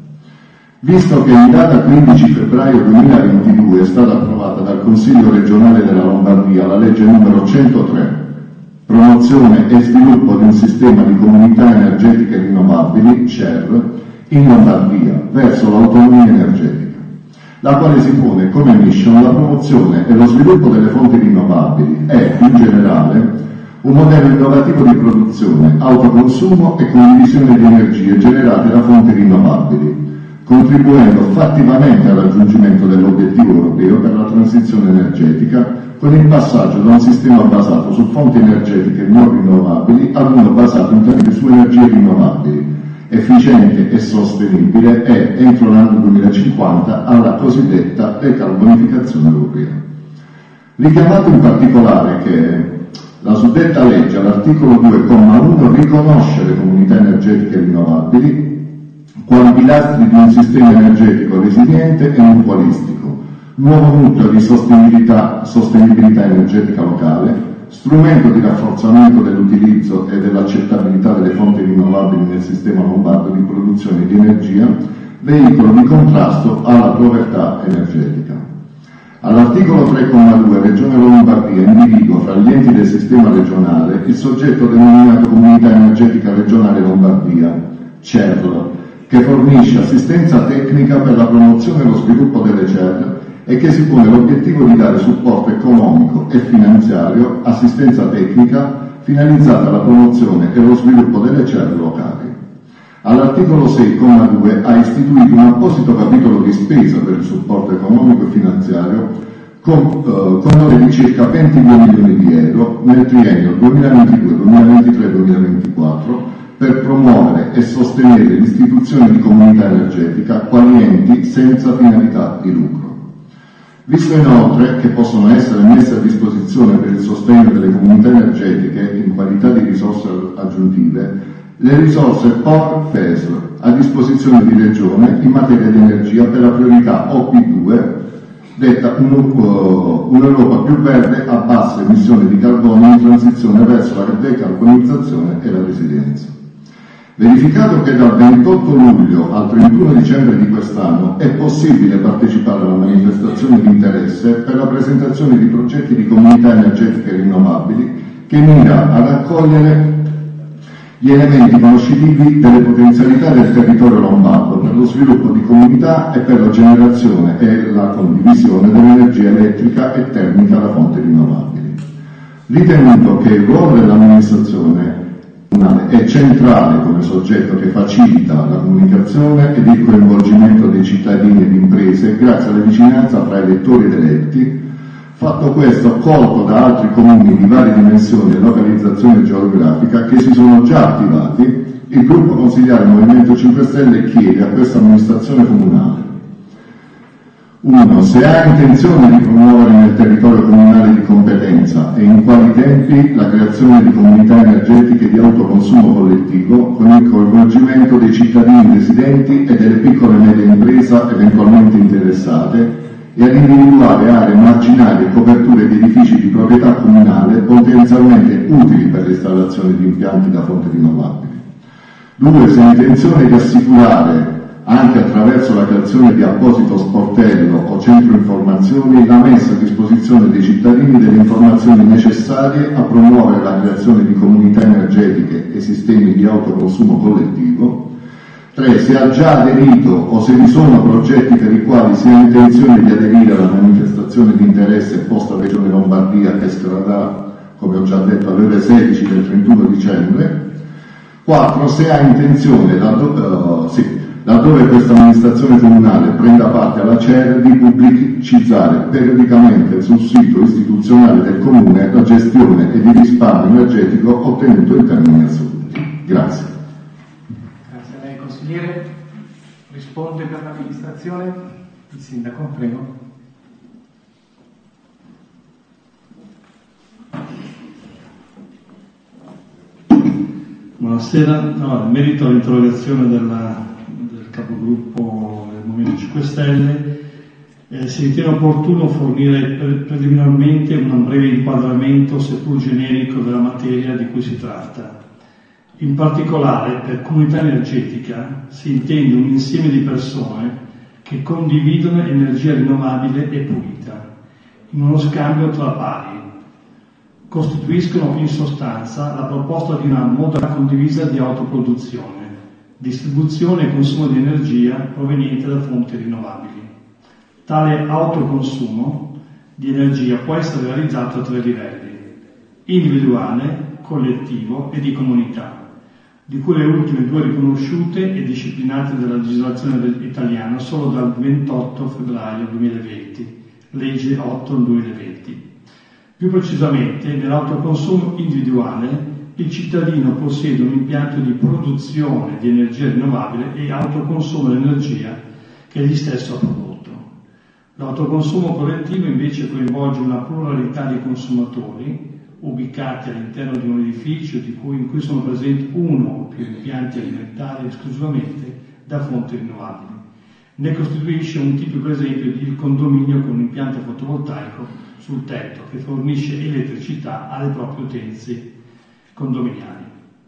Visto che in data 15 febbraio 2022 è stata approvata dal Consiglio regionale della Lombardia la legge numero 103, promozione e sviluppo di un sistema di comunità energetiche rinnovabili, CER, in Lombardia, verso l'autonomia energetica, la quale si pone come mission la promozione e lo sviluppo delle fonti rinnovabili e, in generale, un modello innovativo di produzione, autoconsumo e condivisione di energie generate da fonti rinnovabili, contribuendo fattivamente al raggiungimento dell'obiettivo europeo per la transizione energetica con il passaggio da un sistema basato su fonti energetiche non rinnovabili ad uno basato interamente su energie rinnovabili, efficiente e sostenibile e, entro l'anno 2050, alla cosiddetta decarbonificazione europea. Richiamato in particolare che la suddetta legge all'articolo 2,1 riconosce le comunità energetiche rinnovabili quali pilastri di un sistema energetico resiliente e mutualistico, nuovo nucleo di sostenibilità energetica locale, strumento di rafforzamento dell'utilizzo e dell'accettabilità delle fonti rinnovabili nel sistema lombardo di produzione di energia, veicolo di contrasto alla povertà energetica. All'articolo 3,2 Regione Lombardia individua fra gli enti del sistema regionale il soggetto denominato Comunità Energetica Regionale Lombardia, CER, che fornisce assistenza tecnica per la promozione e lo sviluppo delle CER e che si pone l'obiettivo di dare supporto economico e finanziario, assistenza tecnica finalizzata alla promozione e allo sviluppo delle CER locali. All'articolo 6,2 ha istituito un apposito capitolo di spesa per il supporto economico e finanziario con valore di circa 22 milioni di euro nel triennio 2022, 2023 2024 per promuovere e sostenere l'istituzione di comunità energetica quali enti senza finalità di lucro. Visto inoltre che possono essere messe a disposizione per il sostegno delle comunità energetiche in qualità di risorse aggiuntive le risorse POR-FESR a disposizione di Regione in materia di energia per la priorità OP2, detta un'Europa più verde a bassa emissione di carbonio in transizione verso la decarbonizzazione e la resilienza. Verificato che dal 28 luglio al 31 dicembre di quest'anno è possibile partecipare alla manifestazione di interesse per la presentazione di progetti di comunità energetiche rinnovabili che mira a raccogliere gli elementi conoscitivi delle potenzialità del territorio lombardo per lo sviluppo di comunità e per la generazione e la condivisione dell'energia elettrica e termica da fonti rinnovabili. Ritenuto che il ruolo dell'amministrazione comunale è centrale come soggetto che facilita la comunicazione ed il coinvolgimento dei cittadini ed imprese grazie alla vicinanza tra elettori ed eletti, fatto questo colto da altri comuni di varie dimensioni e localizzazione geografica che si sono già attivati, il gruppo consigliare Movimento 5 Stelle chiede a questa amministrazione comunale: 1. Se ha intenzione di promuovere nel territorio comunale di competenza e in quali tempi la creazione di comunità energetiche di autoconsumo collettivo con il coinvolgimento dei cittadini residenti e delle piccole e medie imprese eventualmente interessate, e ad individuare aree marginali e coperture di edifici di proprietà comunale potenzialmente utili per l'installazione di impianti da fonti rinnovabili. 2. Se ha intenzione di assicurare, anche attraverso la creazione di apposito sportello o centro informazioni, la messa a disposizione dei cittadini delle informazioni necessarie a promuovere la creazione di comunità energetiche e sistemi di autoconsumo collettivo. 3. Se ha già aderito o se vi sono progetti per i quali si ha intenzione di aderire alla manifestazione di interesse posta alla Regione Lombardia che scadrà, come ho già detto, alle ore 16 del 31 dicembre. 4. Se ha intenzione, laddove questa amministrazione comunale prenda parte alla CER, di pubblicizzare periodicamente sul sito istituzionale del Comune la gestione ed il risparmio energetico ottenuto in termini assoluti. Grazie. Consigliere, risponde per l'amministrazione? Il sindaco, prego. Buonasera. In merito all'interrogazione del capogruppo del Movimento 5 Stelle, si ritiene opportuno fornire preliminarmente un breve inquadramento, seppur generico, della materia di cui si tratta. In particolare, per comunità energetica si intende un insieme di persone che condividono energia rinnovabile e pulita, in uno scambio tra pari. Costituiscono in sostanza la proposta di una modalità condivisa di autoproduzione, distribuzione e consumo di energia proveniente da fonti rinnovabili. Tale autoconsumo di energia può essere realizzato a 3 livelli: individuale, collettivo e di comunità, di cui le ultime 2 riconosciute e disciplinate dalla legislazione italiana solo dal 28 febbraio 2020, legge 8 2020. Più precisamente, nell'autoconsumo individuale il cittadino possiede un impianto di produzione di energia rinnovabile e autoconsumo l'energia che egli stesso ha prodotto. L'autoconsumo collettivo invece coinvolge una pluralità di consumatori ubicati all'interno di un edificio in cui sono presenti uno o più impianti alimentari esclusivamente da fonti rinnovabili. Ne costituisce un tipico esempio il condominio con un impianto fotovoltaico sul tetto che fornisce elettricità alle proprie utenze condominiali.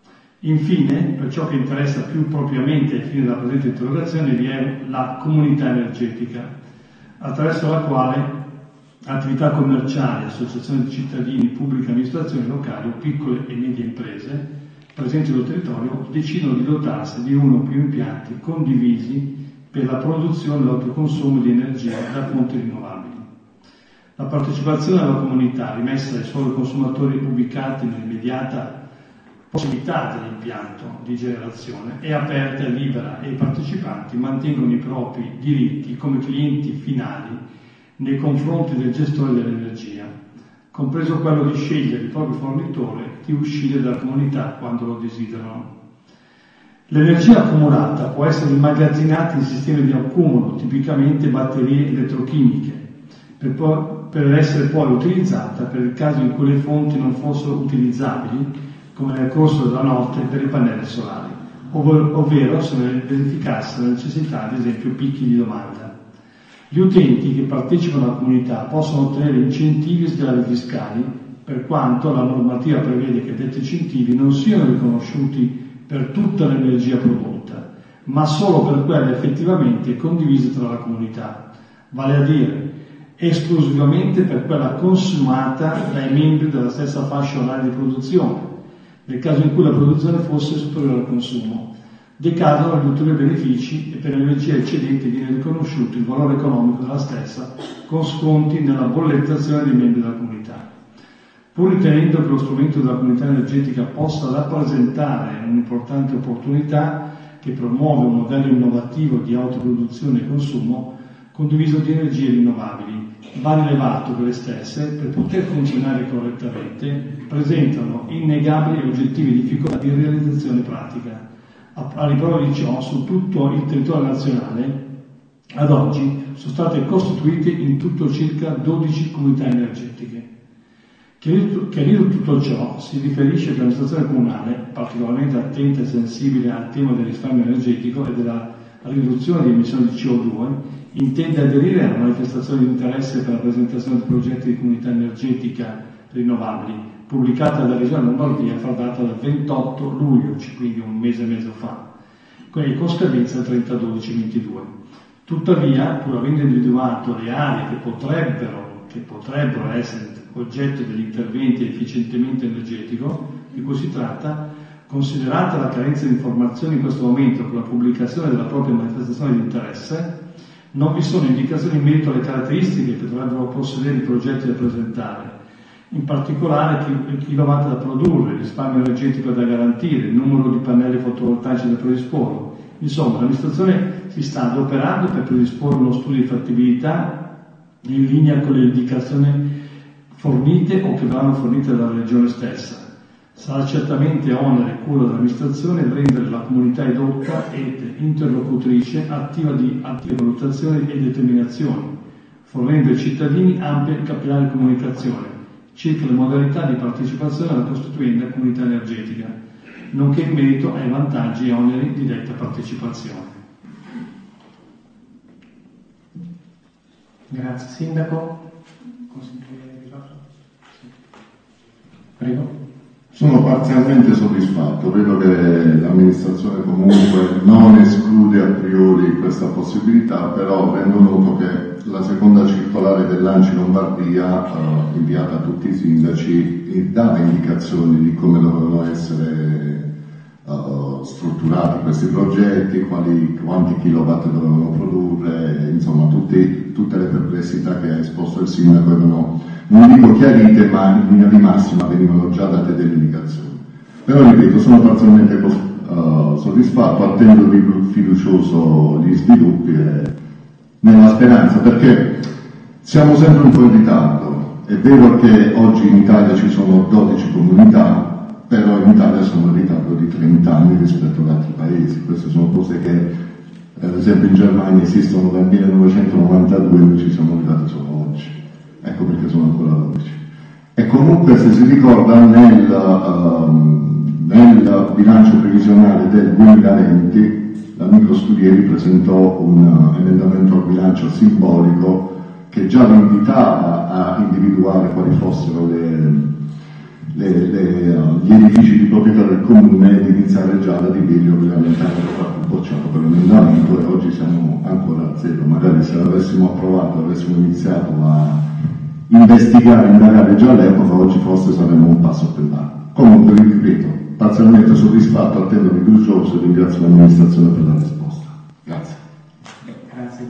Infine, per ciò che interessa più propriamente ai fini della presente interrogazione, vi è la comunità energetica, attraverso la quale attività commerciali, associazioni di cittadini, pubbliche amministrazioni locali o piccole e medie imprese presenti sul territorio decidono di dotarsi di uno o più impianti condivisi per la produzione e l'autoconsumo di energia da fonti rinnovabili. La partecipazione alla comunità rimessa ai soli consumatori ubicati nell'immediata prossimità dell'impianto di generazione è aperta e libera e i partecipanti mantengono i propri diritti come clienti finali nei confronti del gestore dell'energia, compreso quello di scegliere il proprio fornitore e di uscire dalla comunità quando lo desiderano. L'energia accumulata può essere immagazzinata in sistemi di accumulo, tipicamente batterie elettrochimiche, per essere poi utilizzata per il caso in cui le fonti non fossero utilizzabili, come nel corso della notte per i pannelli solari, ovvero se verificasse la necessità, ad esempio, picchi di domanda. Gli utenti che partecipano alla comunità possono ottenere incentivi e sgravi fiscali, per quanto la normativa prevede che detti incentivi non siano riconosciuti per tutta l'energia prodotta, ma solo per quella effettivamente condivisa tra la comunità, vale a dire esclusivamente per quella consumata dai membri della stessa fascia oraria di produzione, nel caso in cui la produzione fosse superiore al consumo. Decadono gli ulteriori benefici e per l'energia eccedente viene riconosciuto il valore economico della stessa con sconti nella bollettazione dei membri della comunità. Pur ritenendo che lo strumento della comunità energetica possa rappresentare un'importante opportunità che promuove un modello innovativo di autoproduzione e consumo condiviso di energie rinnovabili, va rilevato che le stesse, per poter funzionare correttamente, presentano innegabili e oggettive difficoltà di realizzazione pratica. A riprova di ciò, su tutto il territorio nazionale, ad oggi sono state costituite in tutto circa 12 comunità energetiche. Chiarito tutto ciò, si riferisce che l'amministrazione comunale, particolarmente attenta e sensibile al tema del risparmio energetico e della riduzione di emissioni di CO2, intende aderire alla manifestazione di interesse per la presentazione di progetti di comunità energetica rinnovabili, pubblicata dalla Regione Lombardia fra data del 28 luglio, quindi un mese e mezzo fa, con scadenza il 30/12/22. Tuttavia, pur avendo individuato le aree che potrebbero essere oggetto degli interventi di efficientamento energetico di cui si tratta, considerata la carenza di informazioni in questo momento con la pubblicazione della propria manifestazione di interesse, non vi sono indicazioni in merito alle caratteristiche che dovrebbero possedere i progetti da presentare, in particolare il kilowatt da produrre, il risparmio energetico da garantire, il numero di pannelli fotovoltaici da predisporre. Insomma, l'amministrazione si sta adoperando per predisporre uno studio di fattibilità in linea con le indicazioni fornite o che verranno fornite dalla Regione stessa. Sarà certamente onere e cura dell'amministrazione rendere la comunità edotta ed interlocutrice attiva di valutazioni e determinazioni, fornendo ai cittadini ampia e capillare comunicazione circa le modalità di partecipazione alla costituenda comunità energetica, nonché in merito ai vantaggi e oneri di detta partecipazione. Grazie. Sindaco? Prego. Sono parzialmente soddisfatto, vedo che l'amministrazione comunque non esclude a priori questa possibilità, però rendo noto che la seconda circolare dell'ANCI Lombardia, inviata a tutti i sindaci, dava indicazioni di come dovevano essere strutturati questi progetti, quanti kilowatt dovevano produrre, insomma tutte le perplessità che ha esposto il sindaco erano, non dico chiarite, ma in linea di massima venivano già date delle indicazioni. Però ripeto, sono parzialmente soddisfatto, attendo fiducioso gli sviluppi nella speranza, perché siamo sempre un po' in ritardo. È vero che oggi in Italia ci sono 12 comunità, però in Italia sono in ritardo di 30 anni rispetto ad altri paesi. Queste sono cose che, ad esempio in Germania esistono dal 1992, noi ci siamo arrivati solo oggi. Ecco perché sono ancora 12. E comunque, se si ricorda, nel bilancio previsionale del 2020 la Microstudieri presentò un emendamento al bilancio simbolico che già vi invitava a individuare quali fossero gli edifici di proprietà del comune e di iniziare già da Divirio. Ovviamente hanno fatto un bocciato per l'emendamento e oggi siamo ancora a zero. Magari se l'avessimo approvato, avessimo iniziato a investigare, indagare già all'epoca, oggi forse saremmo un passo più là. Comunque, vi ripeto, parzialmente soddisfatto, attendo fiducioso e ringrazio l'amministrazione per la risposta. Grazie. Grazie.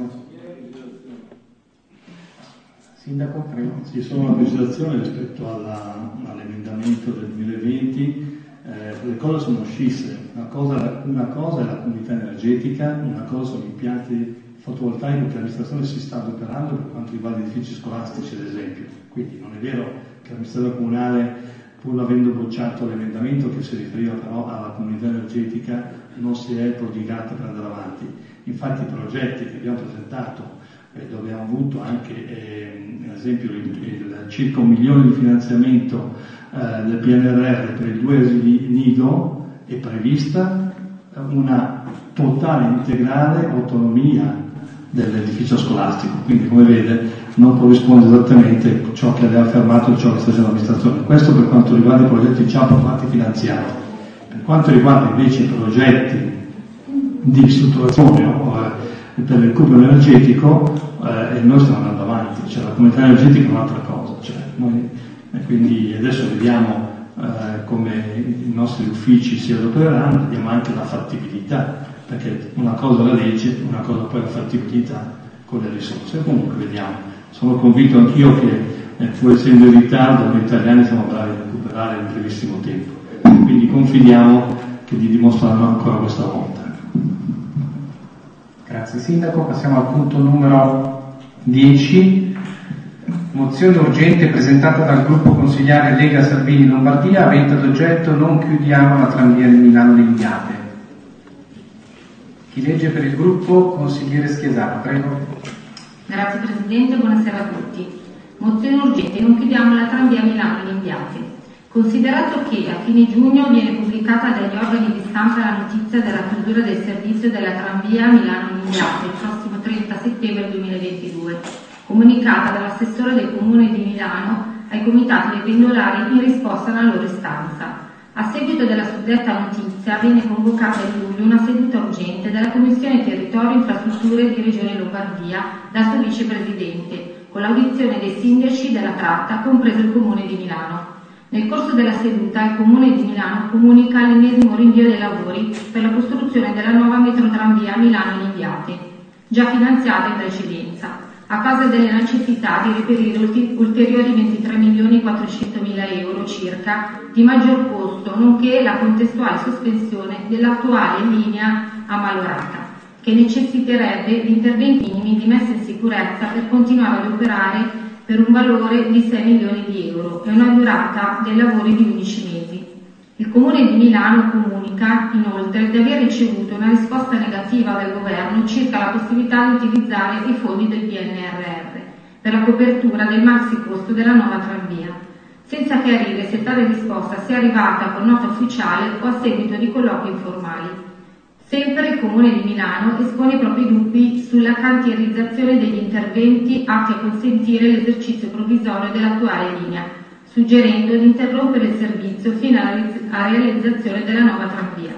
Sindaco, prego. Sì, solo una precisazione rispetto all'emendamento del 2020. Le cose sono scisse. Una cosa è la comunità energetica, una cosa sono gli impianti fotovoltaici che l'amministrazione si sta adoperando per quanto riguarda gli edifici scolastici, ad esempio. Quindi non è vero che l'amministrazione comunale, pur avendo bocciato l'emendamento che si riferiva però alla comunità energetica, non si è prodigata per andare avanti. Infatti i progetti che abbiamo presentato, dove abbiamo avuto anche ad esempio circa 1 milione di finanziamento del PNRR per i 2 asili nido, è prevista una totale integrale autonomia dell'edificio scolastico, quindi come vede non corrisponde esattamente ciò che aveva affermato e ciò che sta facendo l'amministrazione. Questo per quanto riguarda i progetti già approvati finanziati. Per quanto riguarda invece i progetti di ristrutturazione per il recupero energetico, noi stiamo andando avanti, cioè la comunità energetica è un'altra cosa, quindi adesso vediamo come i nostri uffici si adopereranno, vediamo anche la fattibilità, perché una cosa è la legge, una cosa poi è la fattibilità con le risorse. Comunque vediamo, sono convinto anch'io che pur essendo in ritardo noi italiani siamo bravi a recuperare in brevissimo tempo, quindi confidiamo che di dimostrarlo ancora questa volta. Grazie Sindaco, passiamo al punto numero 10. Mozione urgente presentata dal gruppo consigliare Lega Salvini Lombardia, avente ad oggetto non chiudiamo la tranvia di Milano Limbiate. Chi legge per il gruppo? Consigliere Schiesaro, prego. Grazie Presidente, buonasera a tutti. Mozione urgente, non chiudiamo la tranvia Milano Limbiate. Considerato che a fine giugno viene pubblicata dagli organi di stampa la notizia della chiusura del servizio della tranvia Milano Limbiate il prossimo 30 settembre 2022, comunicata dall'assessore del Comune di Milano ai comitati dei pendolari in risposta alla loro istanza. A seguito della suddetta notizia venne convocata a luglio una seduta urgente della Commissione Territorio e Infrastrutture di Regione Lombardia dal suo vicepresidente, con l'audizione dei sindaci della tratta, compreso il Comune di Milano. Nel corso della seduta il Comune di Milano comunica l'ennesimo rinvio dei lavori per la costruzione della nuova metrotranvia Milano-Limbiate, già finanziata in precedenza, a causa della necessità di reperire ulteriori 23.400.000 euro circa di maggior costo, nonché la contestuale sospensione dell'attuale linea a Malorata, che necessiterebbe di interventi minimi di messa in sicurezza per continuare ad operare per un valore di 6 milioni di euro e una durata dei lavori di 11 mesi. Il Comune di Milano comunica inoltre di aver ricevuto una risposta negativa dal Governo circa la possibilità di utilizzare i fondi del PNRR per la copertura del maxi costo della nuova tranvia, senza chiarire se tale risposta sia arrivata con nota ufficiale o a seguito di colloqui informali. Sempre il Comune di Milano espone i propri dubbi sulla cantierizzazione degli interventi atti a consentire l'esercizio provvisorio dell'attuale linea, suggerendo di interrompere il servizio fino alla realizzazione della nuova tranvia.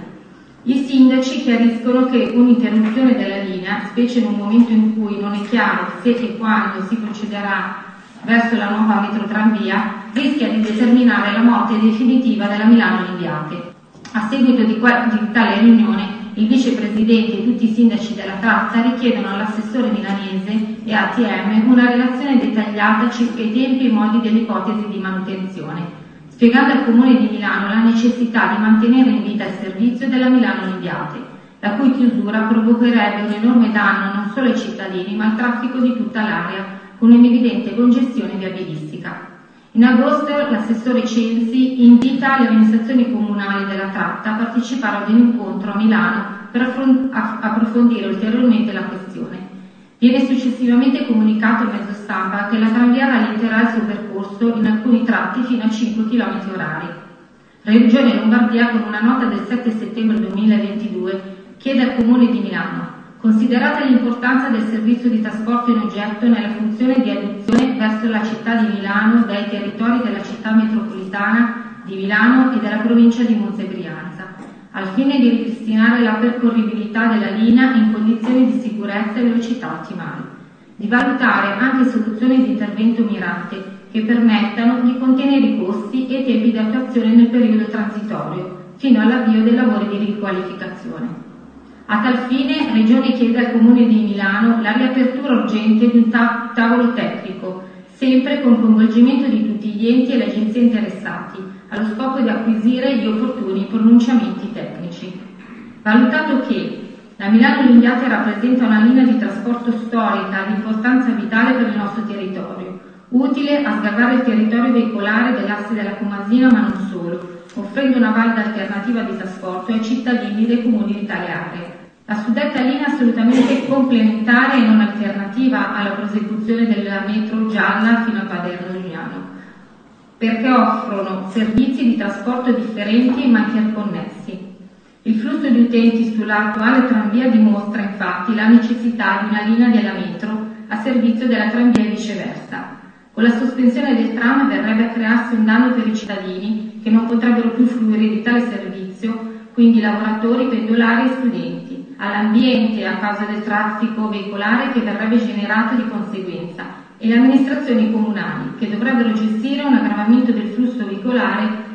I sindaci chiariscono che un'interruzione della linea, specie in un momento in cui non è chiaro se e quando si procederà verso la nuova metrotranvia, rischia di determinare la morte definitiva della Milano Limbiate. A seguito di tale riunione, il vicepresidente e tutti i sindaci della tratta richiedono all'assessore milanese e ATM una relazione dettagliata circa i tempi e i modi delle ipotesi di manutenzione, spiegando al Comune di Milano la necessità di mantenere in vita il servizio della Milano Limbiate, la cui chiusura provocherebbe un enorme danno non solo ai cittadini ma al traffico di tutta l'area, con un'evidente congestione viabilistica. In agosto l'assessore Censi invita le amministrazioni comunali della tratta a partecipare ad un incontro a Milano per approfondire ulteriormente la questione. Viene successivamente comunicato a mezzo stampa che la tranvia rallenterà il suo percorso in alcuni tratti fino a 5 km/h. Regione Lombardia, con una nota del 7 settembre 2022, chiede al Comune di Milano: considerata l'importanza del servizio di trasporto in oggetto nella funzione di adduzione verso la città di Milano dai territori della città metropolitana di Milano e della provincia di Monza e Brianza, al fine di ripristinare la percorribilità della linea in condizioni di sicurezza e velocità ottimali, di valutare anche soluzioni di intervento mirate che permettano di contenere i costi e i tempi di attuazione nel periodo transitorio, fino all'avvio dei lavori di riqualificazione. A tal fine, Regione chiede al Comune di Milano la riapertura urgente di un tavolo tecnico, sempre con coinvolgimento di tutti gli enti e le agenzie interessati, allo scopo di acquisire gli opportuni pronunciamenti tecnici. Valutato che la Milano Limbiate rappresenta una linea di trasporto storica di importanza vitale per il nostro territorio, utile a sgravare il territorio veicolare dell'asse della Comasina ma non solo, offrendo una valida alternativa di trasporto ai cittadini dei comuni di tale area. La suddetta linea è assolutamente complementare e non alternativa alla prosecuzione della metro gialla fino a Paderno Giuliano, perché offrono servizi di trasporto differenti ma interconnessi. Il flusso di utenti sull'attuale tranvia dimostra infatti la necessità di una linea della metro a servizio della tranvia e viceversa. Con la sospensione del tram verrebbe a crearsi un danno per i cittadini che non potrebbero più fruire di tale servizio, quindi lavoratori, pendolari e studenti, all'ambiente a causa del traffico veicolare che verrebbe generato di conseguenza e le amministrazioni comunali che dovrebbero gestire un aggravamento del flusso veicolare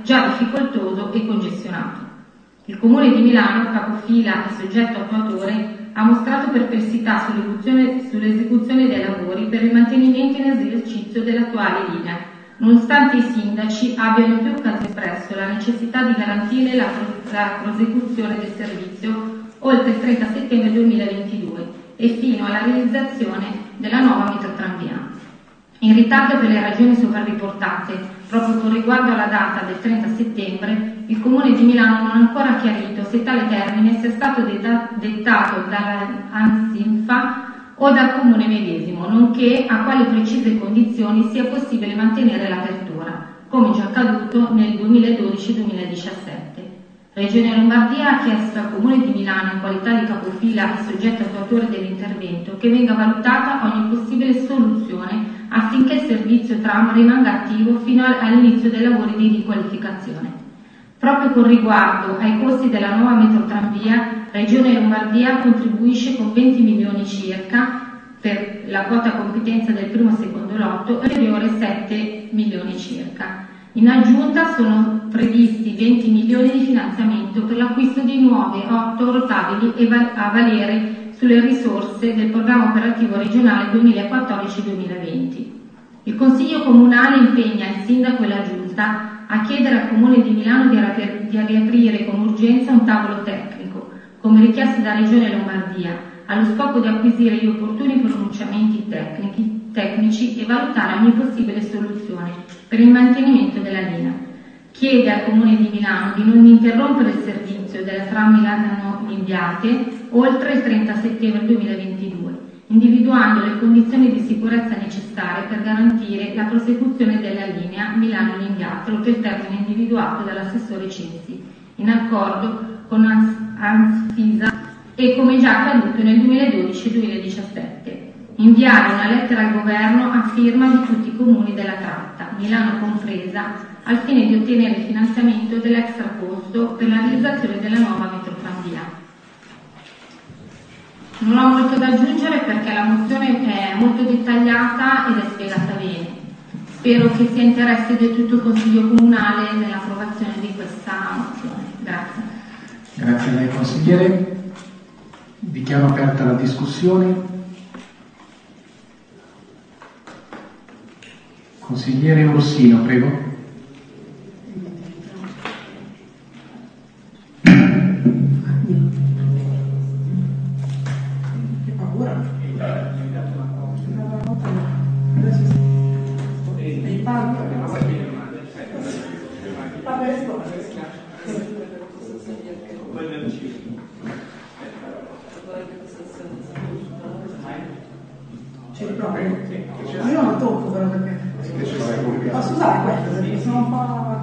già difficoltoso e congestionato. Il Comune di Milano, capofila e soggetto attuatore, ha mostrato perplessità sull'esecuzione dei lavori per il mantenimento in esercizio dell'attuale linea, nonostante i sindaci abbiano più occasioni espresso la necessità di garantire la prosecuzione del servizio oltre il 30 settembre 2022 e fino alla realizzazione della nuova metrotranvia. In ritardo per le ragioni sopra riportate, proprio con riguardo alla data del 30 settembre, il Comune di Milano non ha ancora chiarito se tale termine sia stato dettato dall'ANSINFA o dal Comune medesimo, nonché a quali precise condizioni sia possibile mantenere l'apertura, come già accaduto nel 2012-2017. Regione Lombardia ha chiesto al Comune di Milano, in qualità di capofila e soggetto attuatore dell'intervento, che venga valutata ogni possibile soluzione affinché il servizio tram rimanga attivo fino all'inizio dei lavori di riqualificazione. Proprio con riguardo ai costi della nuova metrotranvia, Regione Lombardia contribuisce con 20 milioni circa per la quota competenza del primo e secondo lotto, inferiore 7 milioni circa. In aggiunta sono previsti 20 milioni di finanziamento per l'acquisto di nuove 8 rotabili a valere sulle risorse del programma operativo regionale 2014-2020. Il Consiglio Comunale impegna il Sindaco e la Giunta a chiedere al Comune di Milano di riaprire con urgenza un tavolo tecnico, come richiesto da Regione Lombardia, allo scopo di acquisire gli opportuni pronunciamenti tecnici e valutare ogni possibile soluzione per il mantenimento della linea. Chiede al Comune di Milano di non interrompere il servizio della tram Milano-Limbiate oltre il 30 settembre 2022, individuando le condizioni di sicurezza necessarie per garantire la prosecuzione della linea Milano-Limbiate oltre il termine individuato dall'assessore Censi, in accordo con ANSFISA e come già accaduto nel 2012-2017. Inviare una lettera al governo a firma di tutti i comuni della tratta, Milano compresa, al fine di ottenere il finanziamento dell'extracosto per la realizzazione della nuova metrotranvia. Non ho molto da aggiungere perché la mozione è molto dettagliata ed è spiegata bene. Spero che sia interesse di tutto il Consiglio Comunale nell'approvazione di questa mozione. Grazie. Grazie a lei consigliere. Dichiaro aperta la discussione. Consigliere Orsino, prego. Io non tocco però perché posso usare questo perché sono un po'.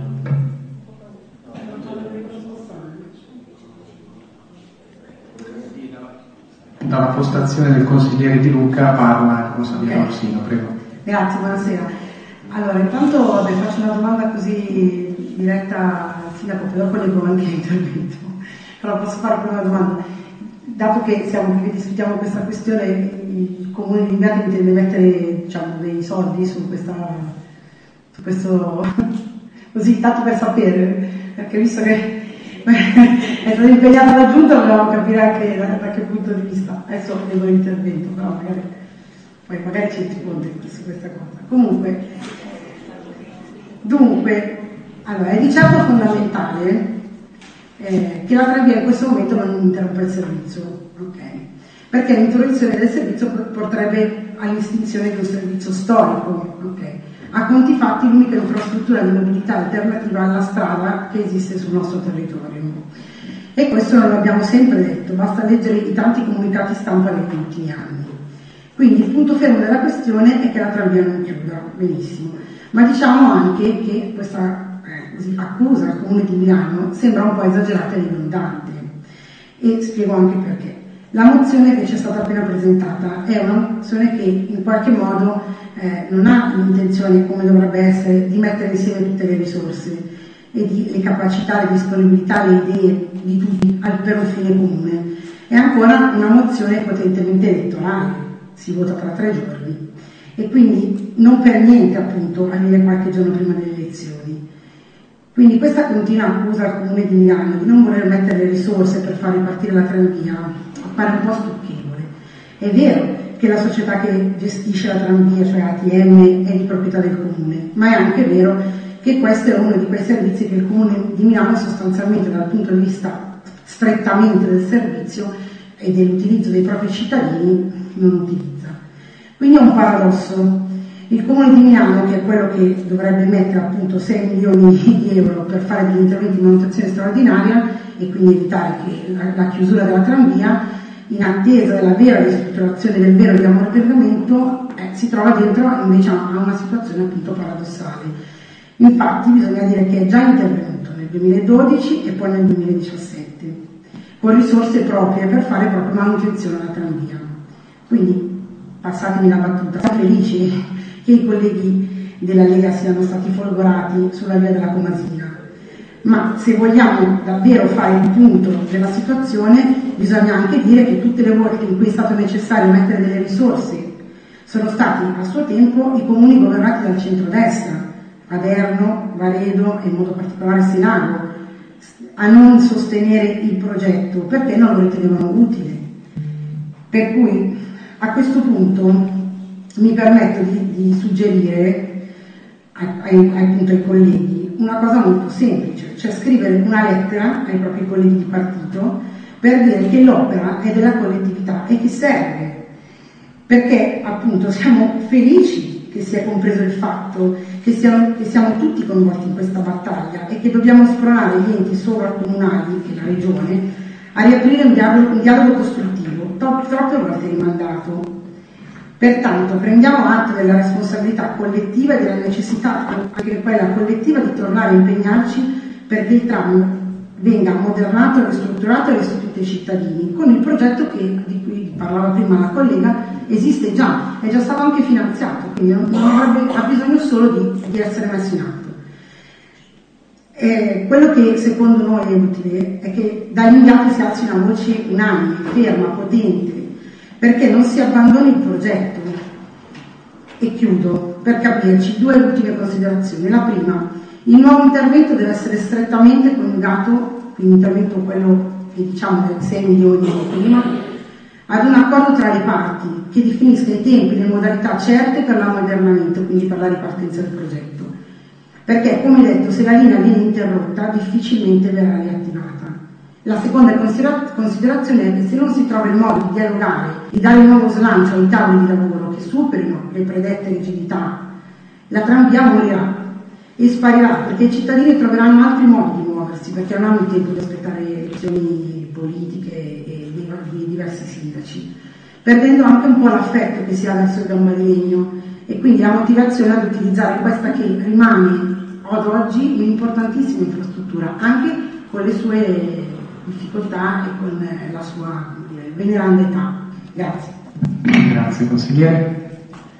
Dalla postazione del consigliere Di Luca parla il consigliere Orsino, prego. Grazie, buonasera. Allora, intanto faccio una domanda così diretta al sindaco, poi dopo leggo anche l'intervento. Però posso fare prima una domanda. Dato che siamo qui che discutiamo questa questione, il Comune di Limbiate intende mettere dei soldi su questo così, tanto per sapere, perché visto che è stata impegnata la Giunta dobbiamo capire anche da che punto di vista. Adesso leggo l'intervento, però magari ci risponde su questa cosa. Dunque, allora, è di certo fondamentale che la tranvia in questo momento non interrompa il servizio, okay? Perché l'interruzione del servizio porterebbe all'estinzione di un servizio storico, okay? A conti fatti l'unica infrastruttura di mobilità alternativa alla strada che esiste sul nostro territorio. E questo lo abbiamo sempre detto, basta leggere i tanti comunicati stampa degli ultimi anni. Quindi il punto fermo della questione è che la tranvia non chiuda, benissimo, ma diciamo anche che questa accusa al Comune di Milano sembra un po' esagerata e ridondante, e spiego anche perché. La mozione che ci è stata appena presentata è una mozione che in qualche modo non ha l'intenzione, come dovrebbe essere, di mettere insieme tutte le risorse e le capacità, le disponibilità, le idee di tutti per un fine comune. È ancora una mozione potentemente elettorale, si vota tra 3 giorni e quindi non per niente appunto avviene qualche giorno prima delle elezioni. Quindi questa continua accusa al Comune di Milano di non voler mettere le risorse per far ripartire la tranvia appare un po' stucchevole. È vero che la società che gestisce la tranvia, cioè ATM, è di proprietà del Comune, ma è anche vero che questo è uno di quei servizi che il Comune di Milano sostanzialmente dal punto di vista strettamente del servizio e dell'utilizzo dei propri cittadini non utilizza. Quindi è un paradosso. Il Comune di Milano, che è quello che dovrebbe mettere appunto 6 milioni di euro per fare degli interventi di manutenzione straordinaria e quindi evitare che la chiusura della tranvia, in attesa della vera ristrutturazione del vero riammortamento, si trova dentro invece a una situazione appunto paradossale. Infatti bisogna dire che è già intervenuto nel 2012 e poi nel 2017 con risorse proprie per fare proprio manutenzione alla tranvia. Quindi, passatemi la battuta, siamo felici che i colleghi della Lega siano stati folgorati sulla via della Comasina, ma se vogliamo davvero fare il punto della situazione bisogna anche dire che tutte le volte in cui è stato necessario mettere delle risorse sono stati a suo tempo i comuni governati dal centrodestra, Aderno, Varedo e in modo particolare Senago, a non sostenere il progetto perché non lo ritenevano utile. Per cui a questo punto mi permetto di suggerire ai colleghi una cosa molto semplice, cioè scrivere una lettera ai propri colleghi di partito per dire che l'opera è della collettività e che serve, perché appunto siamo felici che sia compreso il fatto che siamo tutti coinvolti in questa battaglia e che dobbiamo spronare gli enti sovracomunali e la regione a riaprire un dialogo costruttivo, troppe volte rimandato. Pertanto prendiamo atto della responsabilità collettiva e della necessità, anche quella collettiva, di tornare a impegnarci perché il tram venga ammodernato, ristrutturato e restituito ai cittadini, con il progetto di cui parlava prima la collega, esiste già, è già stato anche finanziato, quindi ha bisogno solo di essere messo in atto. Quello che secondo noi è utile è che dagli inviati si alzi una voce unanime, ferma, potente, perché non si abbandoni il progetto. E chiudo, per capirci, 2 ultime considerazioni. La prima, il nuovo intervento deve essere strettamente coniugato, quindi intervento quello che diciamo del 6 milioni di prima, ad un accordo tra le parti che definisca i tempi e le modalità certe per l'ammodernamento, quindi per la ripartenza del progetto. Perché, come detto, se la linea viene interrotta, difficilmente verrà riattivata. La seconda considerazione è che se non si trova il modo di dialogare, di dare nuovo slancio ai tavoli di lavoro che superino le predette rigidità, la tranvia morirà e sparirà perché i cittadini troveranno altri modi di muoversi, perché non hanno il tempo di aspettare elezioni politiche e di diversi sindaci, perdendo anche un po' l'affetto che si ha verso il Gamba di Legno e quindi la motivazione ad utilizzare questa che rimane ad oggi un'importantissima infrastruttura, anche con le sue difficoltà e con la sua veneranda età. Grazie. Grazie consigliere.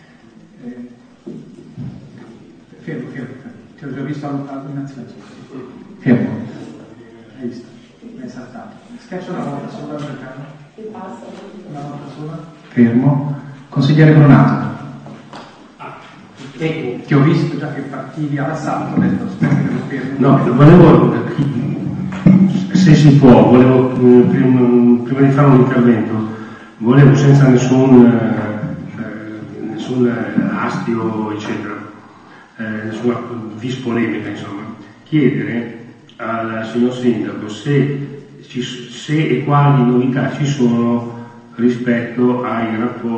Fermo, ti ho già visto all'inazione. Fermo. Hai visto? Mi hai saltato. Schiaccia una volta sola per caso. Una volta sola. Fermo. Consigliere Brunato. Ti ho visto già che partivi all'assalto, ho detto aspetta che lo fermo. No, volevo, se si può, prima di fare un intervento, volevo senza nessun astio, eccetera, nessuna vis polemica, insomma, chiedere al signor Sindaco se e quali novità ci sono rispetto ai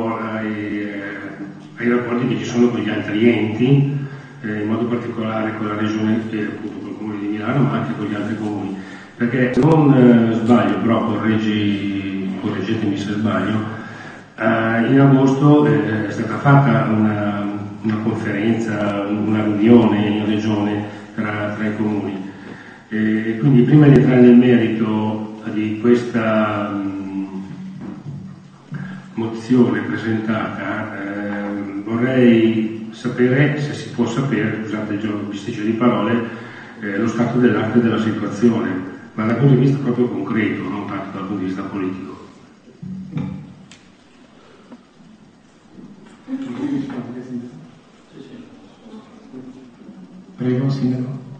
rapporti che ci sono con gli altri enti, in modo particolare con la regione e appunto con il Comune di Milano, ma anche con gli altri comuni. Perché non sbaglio, però correggetemi se sbaglio, in agosto è stata fatta una conferenza, una riunione in regione tra i comuni. E quindi prima di entrare nel merito di questa mozione presentata, vorrei sapere, se si può sapere, scusate il bisticcio di parole, lo stato dell'arte della situazione, ma dal punto di vista proprio concreto, non tanto dal punto di vista politico. Prego, Sindaco.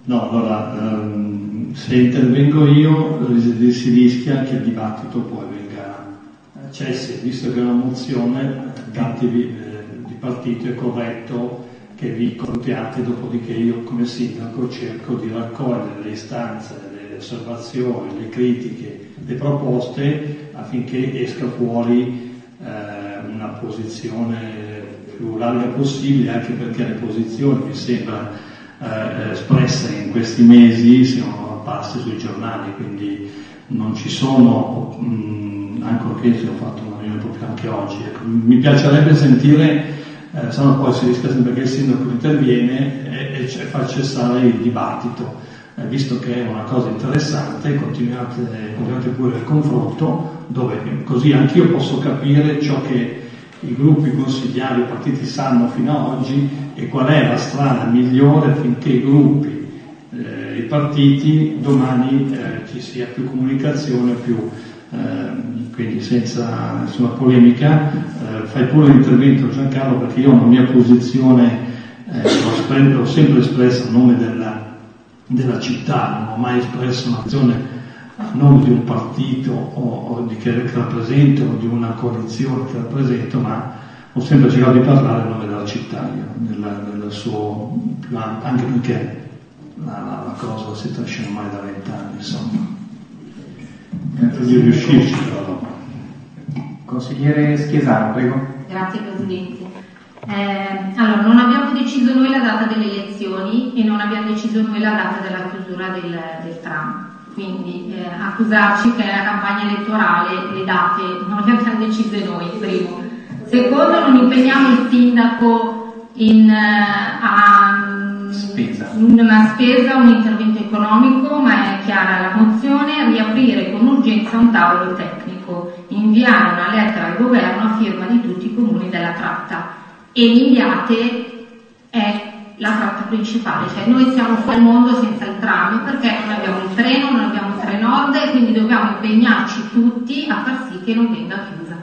No, allora, se intervengo io si rischia che il dibattito poi venga cessi, visto che è una mozione di partito, è corretto che vi confrontiate, dopodiché io come sindaco cerco di raccogliere le istanze, le osservazioni, le critiche, le proposte affinché esca fuori una posizione più larga possibile, anche perché le posizioni mi sembra espresse in questi mesi siano apparse sui giornali, quindi non ci sono, ancorché se ho fatto una riunione proprio anche oggi. Mi piacerebbe sentire, se no poi si rischia sempre che il sindaco interviene e fa cessare il dibattito, visto che è una cosa interessante, continuate pure il confronto, dove così anch'io posso capire ciò che i gruppi consigliari, i partiti sanno fino ad oggi e qual è la strada migliore affinché i gruppi, i partiti, domani ci sia più comunicazione, quindi senza nessuna polemica. Fai pure l'intervento Giancarlo, perché io la mia posizione l'ho sempre espressa a nome della città, non ho mai espresso un'azione a nome di un partito o che rappresento o di una coalizione che rappresento, ma ho sempre cercato di parlare a nome della città, del suo, anche perché la cosa si trascina ormai da 20 anni, insomma. Di riuscirci però. Consigliere Schiesaro, prego. Grazie Presidente. Allora, non abbiamo deciso noi la data delle elezioni e non abbiamo deciso noi la data della chiusura del tram. Quindi accusarci che nella campagna elettorale le date non le abbiamo decise noi, primo. Secondo, non impegniamo il sindaco in una spesa, un intervento economico, ma è chiara la mozione: riaprire con urgenza un tavolo tecnico, inviare una lettera al governo a firma di tutti i comuni della tratta, e l'inviate è la tratta principale, cioè noi siamo fuori al mondo senza il tram, perché non abbiamo il treno, non abbiamo il Trenord, e quindi dobbiamo impegnarci tutti a far sì che non venga chiusa.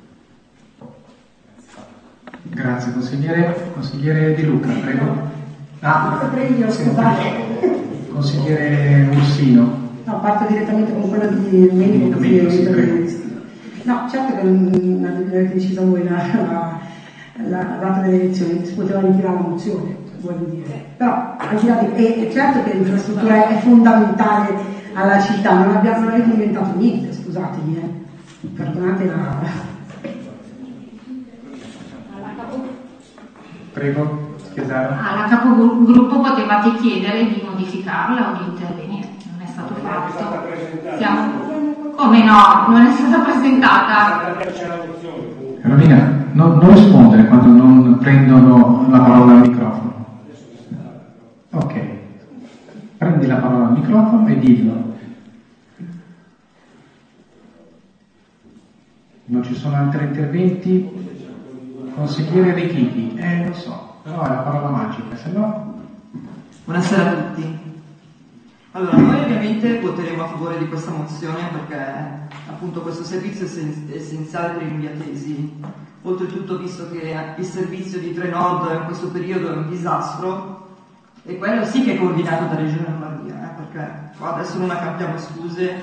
Grazie consigliere. Consigliere Di Luca, prego. Consigliere Ursino. No, parto direttamente con quello di Domenico. No, certo che non avete deciso voi la data delle elezioni, si poteva ritirare la mozione, voglio dire. Però al di là è certo che l'infrastruttura è fondamentale alla città, non avete inventato niente, scusatemi, perdonate la... Prego, Schiesaro. Alla capogruppo potevate chiedere di modificarla o di intervenire, non è stato fatto. Come no? Non è stata presentata. Romina, non rispondere quando non prendono la parola al microfono. Ok, prendi la parola al microfono e dillo. Non ci sono altri interventi? Consigliere Rechiti, lo so, però è la parola magica, se no... Buonasera a tutti. Allora, noi ovviamente voteremo a favore di questa mozione perché appunto questo servizio è essenziale per i lumbiatesi. Oltretutto, visto che il servizio di Trenord in questo periodo è un disastro, e quello sì che è coordinato da Regione Lombardia, perché qua adesso non accampiamo scuse,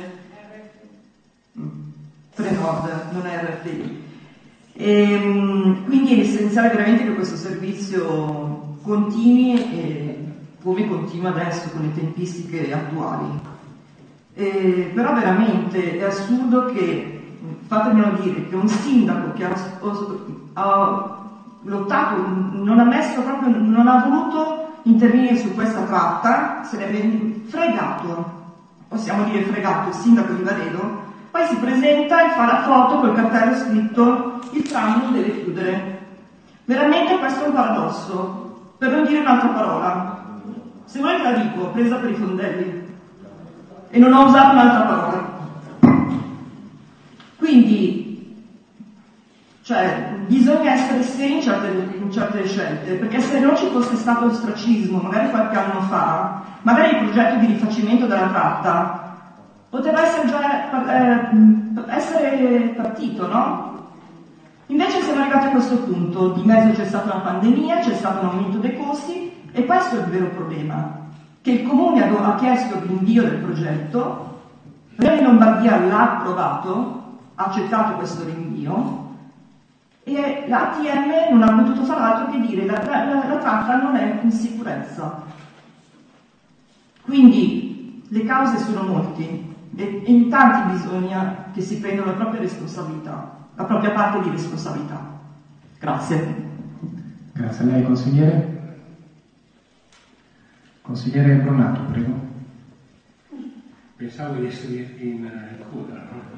Trenord non è RFI. Quindi è essenziale veramente che questo servizio continui come continua adesso con le tempistiche attuali. Però veramente è assurdo che, fatemelo dire, che un sindaco che ha lottato, non ha voluto intervenire su questa tratta, se ne è fregato, possiamo dire fregato, il sindaco di Varedo, poi si presenta e fa la foto col cartello scritto "il tram non deve chiudere". Veramente questo è un paradosso, per non dire un'altra parola. Se volete la dico, presa per i fondelli, e non ho usato un'altra parola. Quindi, bisogna essere seri in certe scelte, perché se non ci fosse stato ostracismo, magari qualche anno fa, magari il progetto di rifacimento della tratta poteva essere già essere partito, no? Invece siamo arrivati a questo punto, di mezzo c'è stata una pandemia, c'è stato un aumento dei costi, e questo è il vero problema. che il Comune ha chiesto l'invio del progetto, la Regione Lombardia l'ha approvato, ha accettato questo rinvio, e l'ATM non ha potuto far altro che dire la tratta non è in sicurezza. Quindi le cause sono molte e in tanti bisogna che si prendano la propria responsabilità, la propria parte di responsabilità. Grazie. Grazie a lei, consigliere. Consigliere Bronato, prego. Pensavo di essere in coda, no?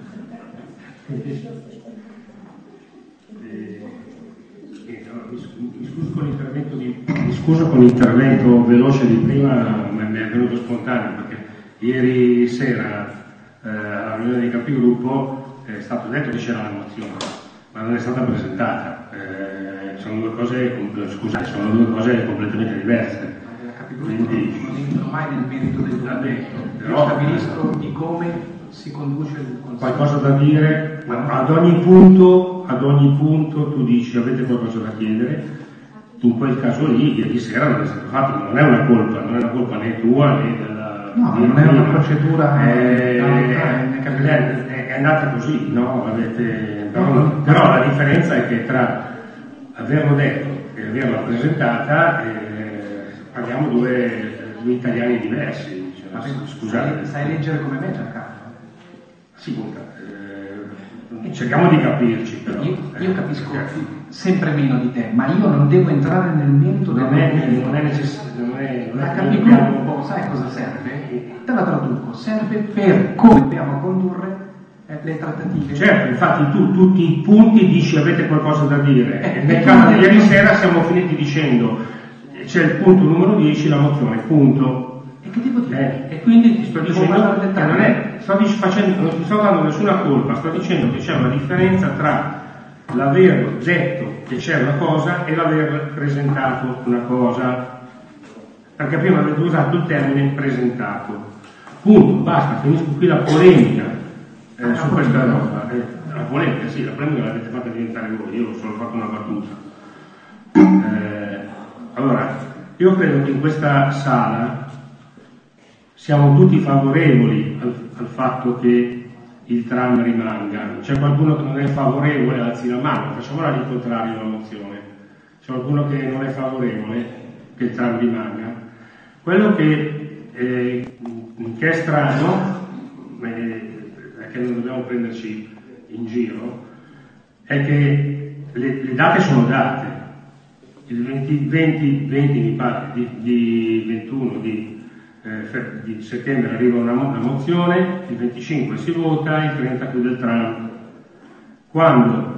Mi scuso con l'intervento veloce di prima, mi è venuto spontaneo perché ieri sera alla riunione dei capigruppo è stato detto che c'era la mozione, ma non è stata presentata. Sono due cose completamente diverse. Quindi non entro mai nel merito del documento, però stabilisco di come si conduce il Consiglio. Qualcosa da dire, ad ogni punto tu dici avete qualcosa da chiedere. In quel caso lì ieri sera non è stato fatto, non è una colpa né tua né della... No, non è una procedura è andata così, no? Però la differenza è che tra averlo detto e averla presentata parliamo due italiani diversi. Scusate. Sai leggere come me, Giancarlo? Sì, cerchiamo di capirci però. Io capisco sempre meno di te, ma io non devo entrare nel merito del documento. Non è necessario. La capigruppo, sai cosa serve? Te la traduco, serve per come dobbiamo condurre le trattative. Certo, infatti tu tutti i punti dici avete qualcosa da dire. Nel caso di ieri sera siamo finiti dicendo c'è il punto numero 10, la mozione, punto. E che devo dire? E quindi ti sto dicendo che non ti sto dando nessuna colpa, sto dicendo che c'è una differenza tra l'aver detto che c'è una cosa e l'aver presentato una cosa, perché prima avete usato il termine presentato. Punto, basta, finisco qui la polemica su questa roba. La polemica l'avete fatta diventare voi, io ho solo fatto una battuta. Allora, io credo che in questa sala siamo tutti favorevoli al fatto che il tram rimanga. C'è qualcuno che non è favorevole, alzi la mano, facciamola al contrario alla mozione. C'è qualcuno che non è favorevole che il tram rimanga. Quello che è strano, è che non dobbiamo prenderci in giro, è che le date sono date. Il 20 mi pare, di 21 di settembre arriva una mozione, il 25 si vota, il 30 chiude il tram. Quando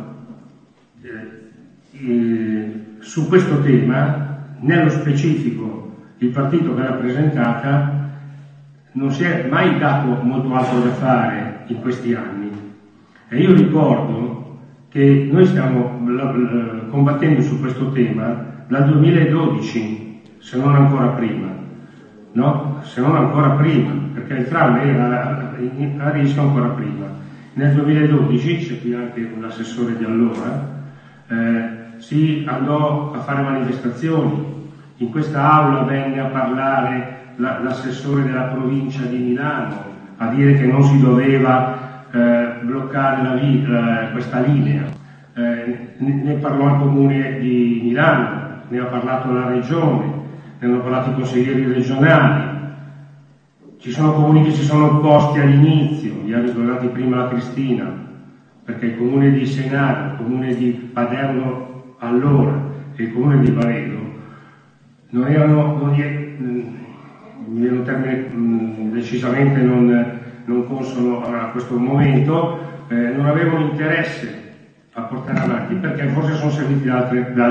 su questo tema, nello specifico, il partito che l'ha presentata non si è mai dato molto altro da fare in questi anni. E io ricordo che noi stiamo combattendo su questo tema dal 2012, se non ancora prima. No? Se non ancora prima, perché il tram era a rischio ancora prima. Nel 2012, c'è qui anche un assessore di allora, si andò a fare manifestazioni. In questa aula venne a parlare l'assessore della provincia di Milano, a dire che non si doveva bloccare questa linea. Ne parlò il Comune di Milano, ne ha parlato la Regione, ne hanno parlato i consiglieri regionali. Ci sono comuni che si sono opposti all'inizio, li ha ricordati prima la Cristina, perché il comune di Senaro, il comune di Paderno allora e il comune di Varedo non erano, mi viene un termine decisamente non consono a questo momento, non avevano interesse a portare avanti, perché forse sono serviti da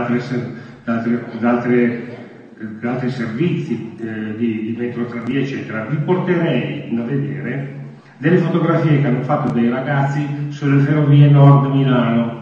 altri servizi di metrotranvie eccetera. Vi porterei a vedere delle fotografie che hanno fatto dei ragazzi sulle ferrovie Nord Milano,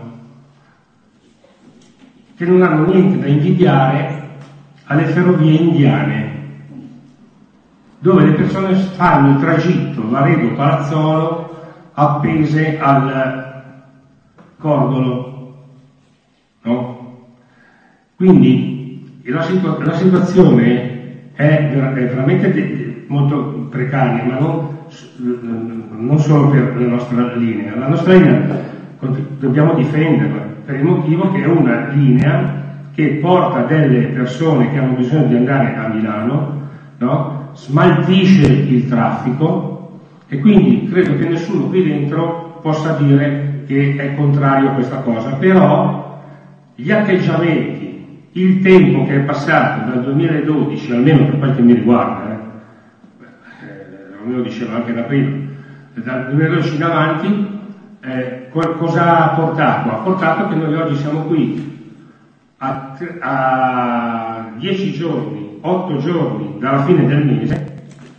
che non hanno niente da invidiare alle ferrovie indiane, dove le persone fanno il tragitto Varedo-Palazzolo appese al cordolo, no? Quindi la situazione è veramente molto precaria, ma non solo per la nostra linea. La nostra linea dobbiamo difenderla per il motivo che è una linea che porta delle persone che hanno bisogno di andare a Milano, no? Smaltisce il traffico, e quindi credo che nessuno qui dentro possa dire che è contrario a questa cosa. Però gli atteggiamenti, il tempo che è passato dal 2012, almeno per quel che mi riguarda, Romeo diceva anche da prima, dal 2012 in avanti, cosa ha portato? Ha portato che noi oggi siamo qui a 10 giorni, 8 giorni dalla fine del mese,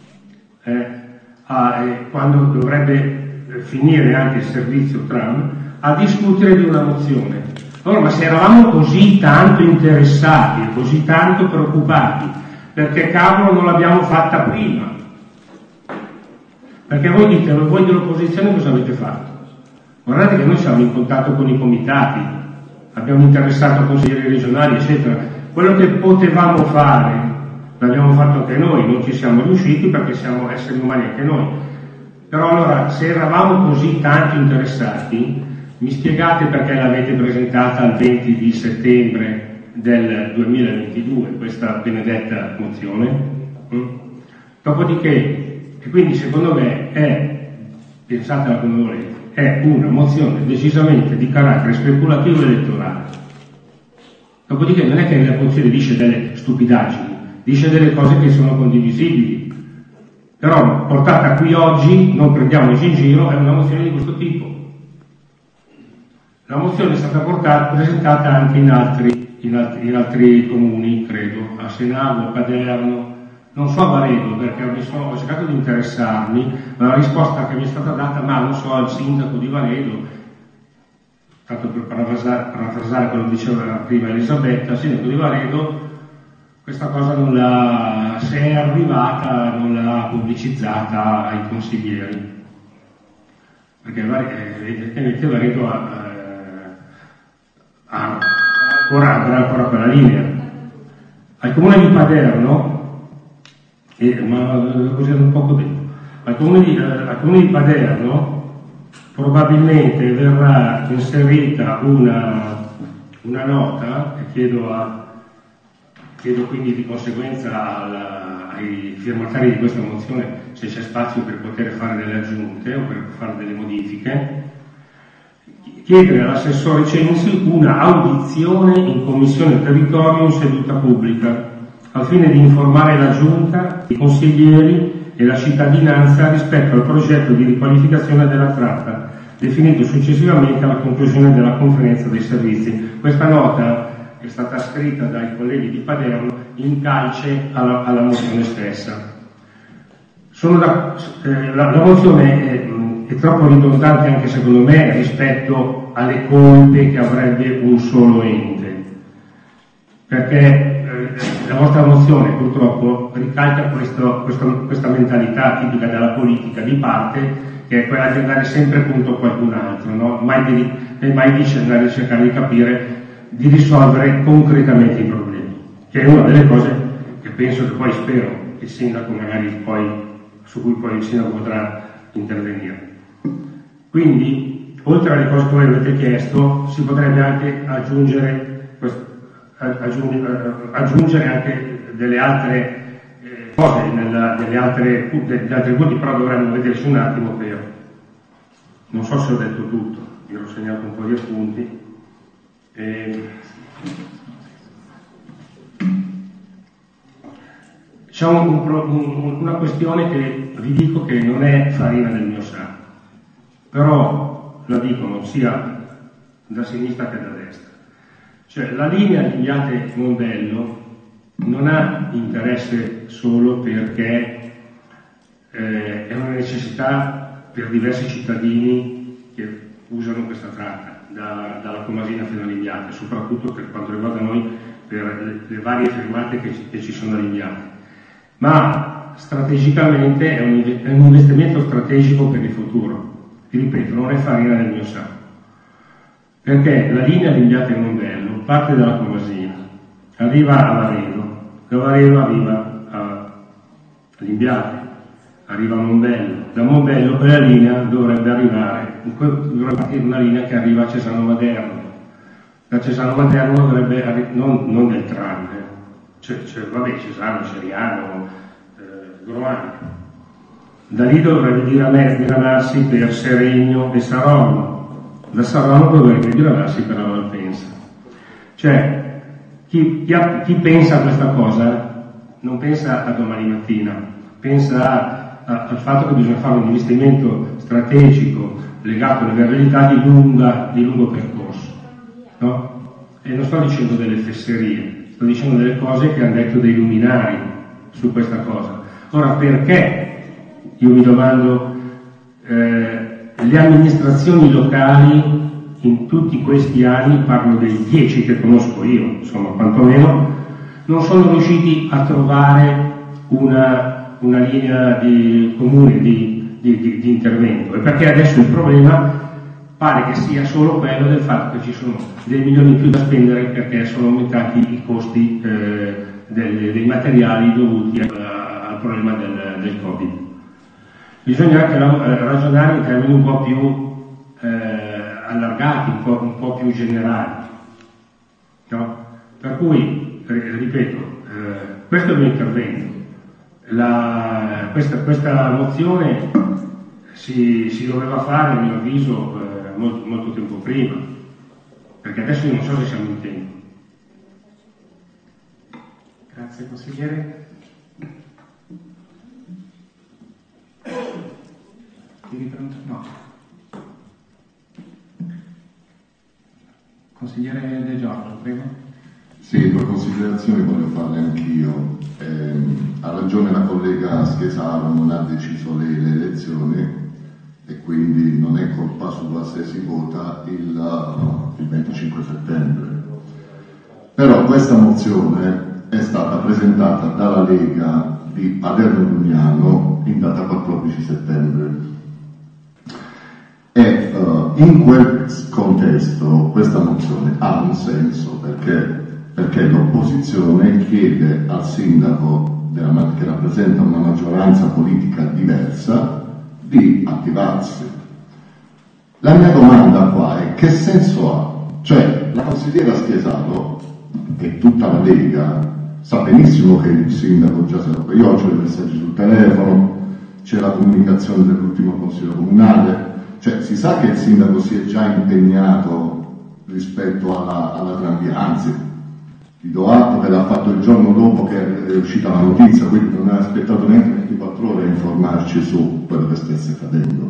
quando dovrebbe finire anche il servizio tram, a discutere di una mozione. Allora, ma se eravamo così tanto interessati e così tanto preoccupati, perché cavolo non l'abbiamo fatta prima? Perché voi dite, voi dell'opposizione cosa avete fatto? Guardate che noi siamo in contatto con i comitati, abbiamo interessato consiglieri regionali, eccetera. Quello che potevamo fare l'abbiamo fatto anche noi, non ci siamo riusciti perché siamo esseri umani anche noi. Però allora, se eravamo così tanto interessati, mi spiegate perché l'avete presentata il 20 di settembre del 2022, questa benedetta mozione? Dopodiché, e quindi secondo me pensatela come volete, è una mozione decisamente di carattere speculativo elettorale. Dopodiché non è che la mozione dice delle stupidaggini, dice delle cose che sono condivisibili, però portata qui oggi, non prendiamoci in giro, è una mozione di questo tipo. La mozione è stata presentata anche in altri comuni, credo, a Senago, a Paderno, non so a Varedo, perché ho cercato di interessarmi, ma la risposta che mi è stata data, ma non so, al sindaco di Varedo, tanto per parafrasare quello che diceva prima Elisabetta, il sindaco di Varedo, questa cosa se è arrivata, non l'ha pubblicizzata ai consiglieri, perché evidentemente Varedo ha ancora quella linea. Al comune di Paderno, ma così un poco dentro, al comune di Paderno probabilmente verrà inserita una nota, e chiedo quindi di conseguenza ai firmatari di questa mozione se c'è spazio per poter fare delle aggiunte o per fare delle modifiche, chiedere all'assessore Censi una audizione in Commissione Territorio in seduta pubblica, al fine di informare la Giunta, i consiglieri e la cittadinanza rispetto al progetto di riqualificazione della tratta, definito successivamente alla conclusione della conferenza dei servizi. Questa nota è stata scritta dai colleghi di Paderno in calce alla mozione stessa. La mozione è troppo ridondante anche secondo me rispetto alle colpe che avrebbe un solo ente, perché la vostra mozione purtroppo ricalca questa mentalità tipica della politica di parte, che è quella di andare sempre contro qualcun altro, no? mai dice andare a cercare di capire, di risolvere concretamente i problemi, che è una delle cose che penso che poi spero il sindaco su cui poi il sindaco potrà intervenire. Quindi, oltre alle cose che voi avete chiesto, si potrebbe anche aggiungere anche delle altre cose degli altri punti, però dovremmo vederci un attimo per... Non so se ho detto tutto, io ho segnato un po' di appunti. C'è una questione che vi dico che non è farina del mio sacco, però la dicono sia da sinistra che da destra. Cioè, la linea di Viate-Mondello non ha interesse solo perché è una necessità per diversi cittadini che usano questa tratta, dalla Comasina fino a Liviate, soprattutto per quanto riguarda noi, per le varie fermate che ci sono a Liviate. Ma strategicamente è un investimento strategico per il futuro. Ti ripeto, non è farina del mio sacco, perché la linea di Viate-Mondello parte dalla Comasina, arriva a Varedo, da Varedo arriva Limbiate, arriva a Mombello, da Mombello quella linea dovrebbe partire una linea che arriva a Cesano Maderno, da Cesano Maderno dovrebbe non del tram, vabbè, Cesano, Ceriano, Gromagna, da lì dovrebbe diranarsi per Seregno e Saronno, da Saronno dovrebbe diranarsi per la Malpensa. Cioè, chi pensa a questa cosa non pensa a domani mattina, pensa al fatto che bisogna fare un investimento strategico legato alla viabilità di lungo percorso, no? E non sto dicendo delle fesserie, sto dicendo delle cose che hanno detto dei luminari su questa cosa. Ora, perché, io mi domando, le amministrazioni locali in tutti questi anni, parlo dei 10 che conosco io, insomma, quantomeno, non sono riusciti a trovare una linea comune di intervento, e perché adesso il problema pare che sia solo quello del fatto che ci sono dei milioni in più da spendere perché sono aumentati i costi dei materiali dovuti al problema del Covid. Bisogna anche ragionare in termini un po' più allargati, un po' più generali, no? Per cui, ripeto, questo è il mio intervento. Questa mozione si doveva fare, a mio avviso, molto tempo prima, perché adesso io non so se siamo in tempo. Grazie consigliere. No. Consigliere De Giorgio, prego. Sì, due considerazioni voglio farle anch'io. Ha ragione la collega Schesaro, non ha deciso lei le elezioni e quindi non è colpa sua se si vota il 25 settembre. Però questa mozione è stata presentata dalla Lega di Paderno Dugnano in data 14 settembre. E in quel contesto questa mozione ha un senso perché l'opposizione chiede al sindaco che rappresenta una maggioranza politica diversa di attivarsi. La mia domanda qua è: che senso ha? Cioè, la consigliera Schesaro e tutta la Lega sa benissimo che il sindaco già sapeva. Io ho i messaggi sul telefono, c'è la comunicazione dell'ultimo consiglio comunale. Cioè, si sa che il sindaco si è già impegnato rispetto alla tranvia, anzi, gli do atto che l'ha fatto il giorno dopo che è uscita la notizia, quindi non ha aspettato neanche 24 ore a informarci su quello che stesse accadendo.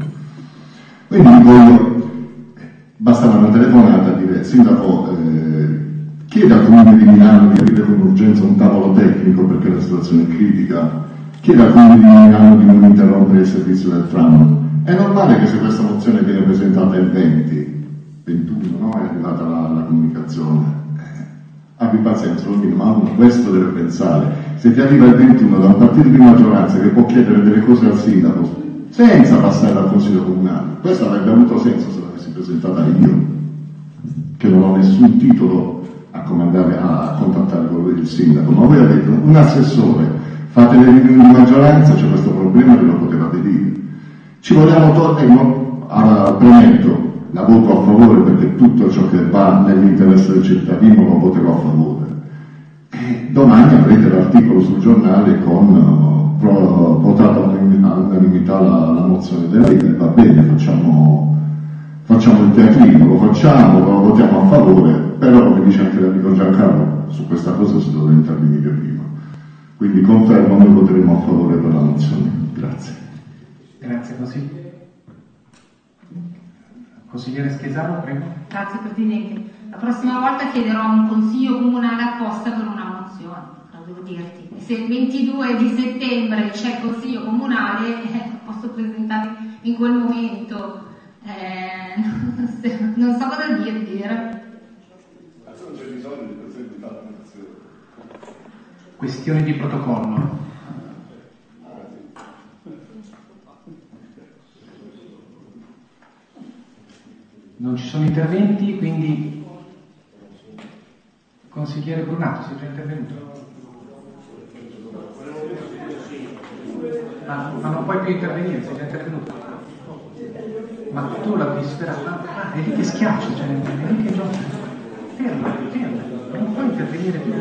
Quindi bastava una telefonata a dire: sindaco, chiede al comune di Milano di aprire con urgenza un tavolo tecnico perché la situazione è critica, chiede al comune di Milano di non interrompere il servizio del tram. È normale che se questa mozione viene presentata il 21, no? È arrivata la comunicazione. Abbi pazienza, ma uno questo deve pensare. Se ti arriva il 21 da un partito di maggioranza che può chiedere delle cose al sindaco senza passare dal consiglio comunale, questo avrebbe avuto senso se l'avessi presentata io, che non ho nessun titolo a comandare, a contattare il sindaco. Ma voi avete un assessore, fate le riunioni di maggioranza, c'è questo problema, ve lo potevate dire. Ci vogliamo premetto, la voto a favore perché tutto ciò che va nell'interesse del cittadino lo voterò a favore. E domani avrete l'articolo sul giornale con votata all'unanimità la mozione della Lega, e va bene, facciamo il teatrino, lo votiamo a favore, però come dice anche l'amico Giancarlo, su questa cosa si doveva intervenire prima. Quindi confermo, noi voteremo a favore per la mozione. Grazie. Grazie consigliere. Consigliere Schesaro, prego. Grazie Presidente. La prossima volta chiederò un consiglio comunale apposta per una mozione, lo devo dirti. Se il 22 di settembre c'è il consiglio comunale, posso presentare in quel momento. Non so cosa dire. Non c'è bisogno di presentare una mozione. Questioni di protocollo. Non ci sono interventi, quindi consigliere Brunato, sei già intervenuto? Ma non puoi più intervenire, sei già intervenuto. Ma tu la sfera, è lì che schiaccia, cioè è lì che gioca. Fermo, non puoi intervenire più.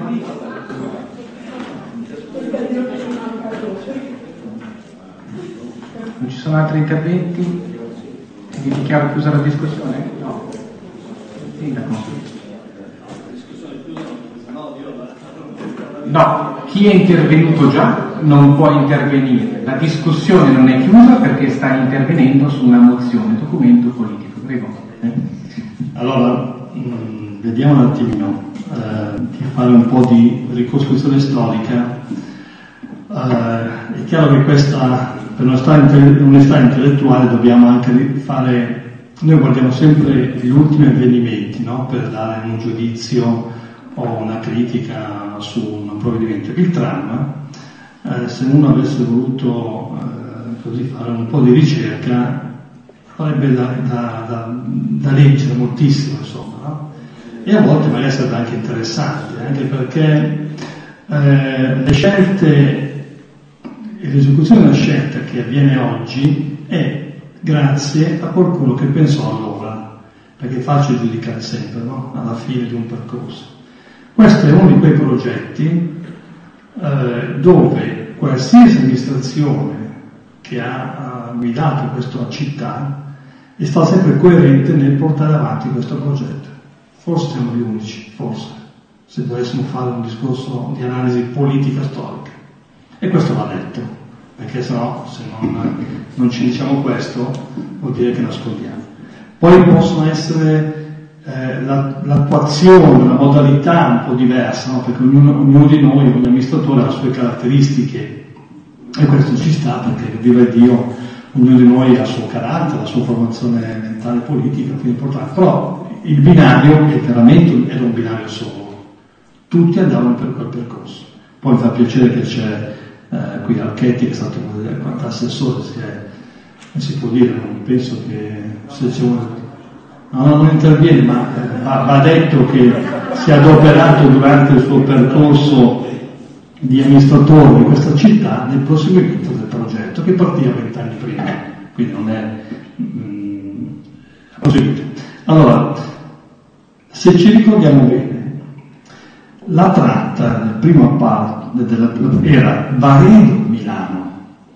Non ci sono altri interventi? Vi dichiaro chiusa la discussione? No. No, chi è intervenuto già non può intervenire. La discussione non è chiusa perché sta intervenendo su una mozione, documento politico. Prego. Allora, vediamo un attimino di fare un po' di ricostruzione storica. È chiaro che questa, per onestà intellettuale, dobbiamo anche fare. Noi guardiamo sempre gli ultimi avvenimenti, no? Per dare un giudizio o una critica su un provvedimento. Il tram, se uno avesse voluto così fare un po' di ricerca, avrebbe da leggere moltissimo, insomma, no? E a volte magari sarebbe anche interessante, anche perché le scelte e l'esecuzione della scelta che avviene oggi è grazie a qualcuno che pensò allora, perché è facile giudicare sempre, no? Alla fine di un percorso. Questo è uno di quei progetti dove qualsiasi amministrazione che ha guidato questa città è stata sempre coerente nel portare avanti questo progetto. Forse siamo gli unici, forse, se dovessimo fare un discorso di analisi politica storica. E questo va detto, perché se non ci diciamo questo vuol dire che nascondiamo. Poi possono essere l'attuazione, la modalità un po' diversa, no? Perché ognuno di noi, ogni amministratore ha le sue caratteristiche e questo ci sta perché, viva Dio, ognuno di noi ha il suo carattere, la sua formazione mentale e politica, quindi è importante. Però il binario è veramente era un binario solo, tutti andavano per quel percorso. Poi mi fa piacere che c'è qui Archetti, che è stato assessore, si può dire, non penso che se c'è uno. No, non interviene, ma va detto che si è adoperato durante il suo percorso di amministratore di questa città nel proseguimento del progetto che partiva 20 anni prima, quindi non è proseguito. Allora, se ci ricordiamo bene, la tratta nel primo appalto era Varedo-Milano.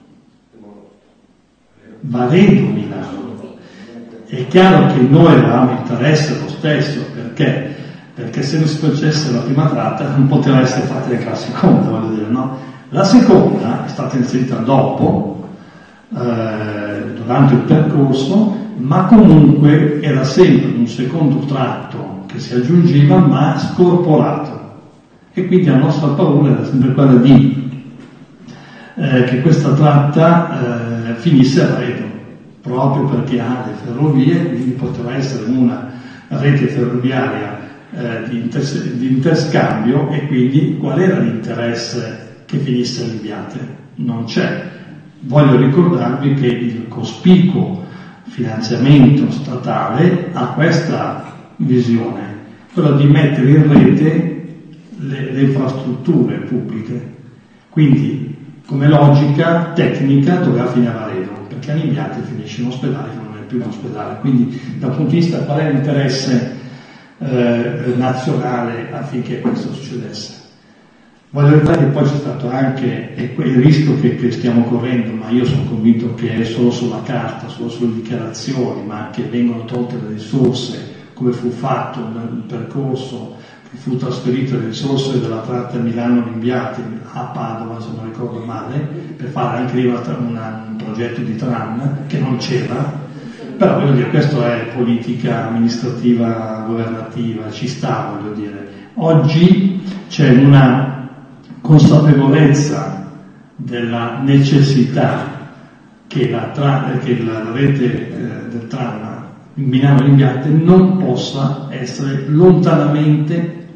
È chiaro che noi avevamo interesse lo stesso, perché se non si facesse la prima tratta non poteva essere fatta neanche la seconda, voglio dire, no? La seconda è stata inserita dopo, durante il percorso, ma comunque era sempre un secondo tratto che si aggiungeva, ma scorporato. E quindi la nostra paura era sempre quella di che questa tratta finisse a Varedo, proprio perché ha le ferrovie, quindi poteva essere una rete ferroviaria di interscambio, e quindi qual era l'interesse che finisse a Limbiate? Non c'è. Voglio ricordarvi che il cospicuo finanziamento statale ha questa visione, quella di mettere in rete le infrastrutture pubbliche. Quindi, come logica tecnica, doveva finire a Varedo, perché a Limbiate finisce in ospedale, che non è più un ospedale. Quindi, dal punto di vista qual è l'interesse nazionale affinché questo succedesse? Voglio ricordare che poi c'è stato anche il rischio che stiamo correndo, ma io sono convinto che è solo sulla carta, solo sulle dichiarazioni, ma che vengono tolte le risorse, come fu fatto nel percorso, che fu trasferito le risorse della tratta Milano-Limbiate a Padova, se non ricordo male, per fare anche lì un progetto di tram che non c'era. Però voglio dire, questo è politica amministrativa, governativa, ci sta, voglio dire. Oggi c'è una consapevolezza della necessità che la rete del tram Milano-Limbiate non possa essere lontanamente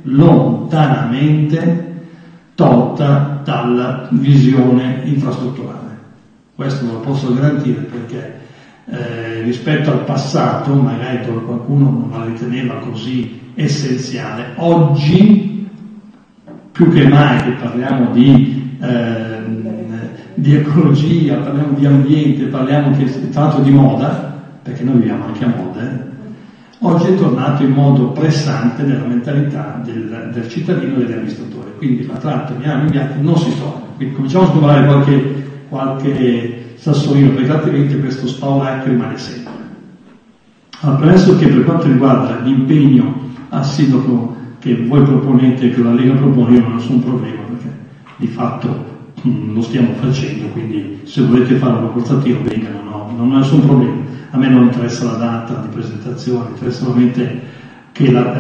tolta dalla visione infrastrutturale. Questo ve lo posso garantire, perché rispetto al passato, magari qualcuno non la riteneva così essenziale. Oggi, più che mai, che parliamo di di ecologia, parliamo di ambiente, parliamo che tra l'altro di moda, perché noi viviamo anche a moda, oggi è tornato in modo pressante nella mentalità del cittadino e dell'amministratore. Quindi la tratta di armi impianti non si toglie. Quindi cominciamo a sgombrare qualche sassolino, perché altrimenti questo spauracchio rimane sempre. Allora, premesso che per quanto riguarda l'impegno a sindaco che voi proponete, che la Lega propone, io non ho nessun problema, perché di fatto lo stiamo facendo, quindi se volete fare un portatino venga, non ho nessun problema. A me non interessa la data di presentazione, interessa solamente che la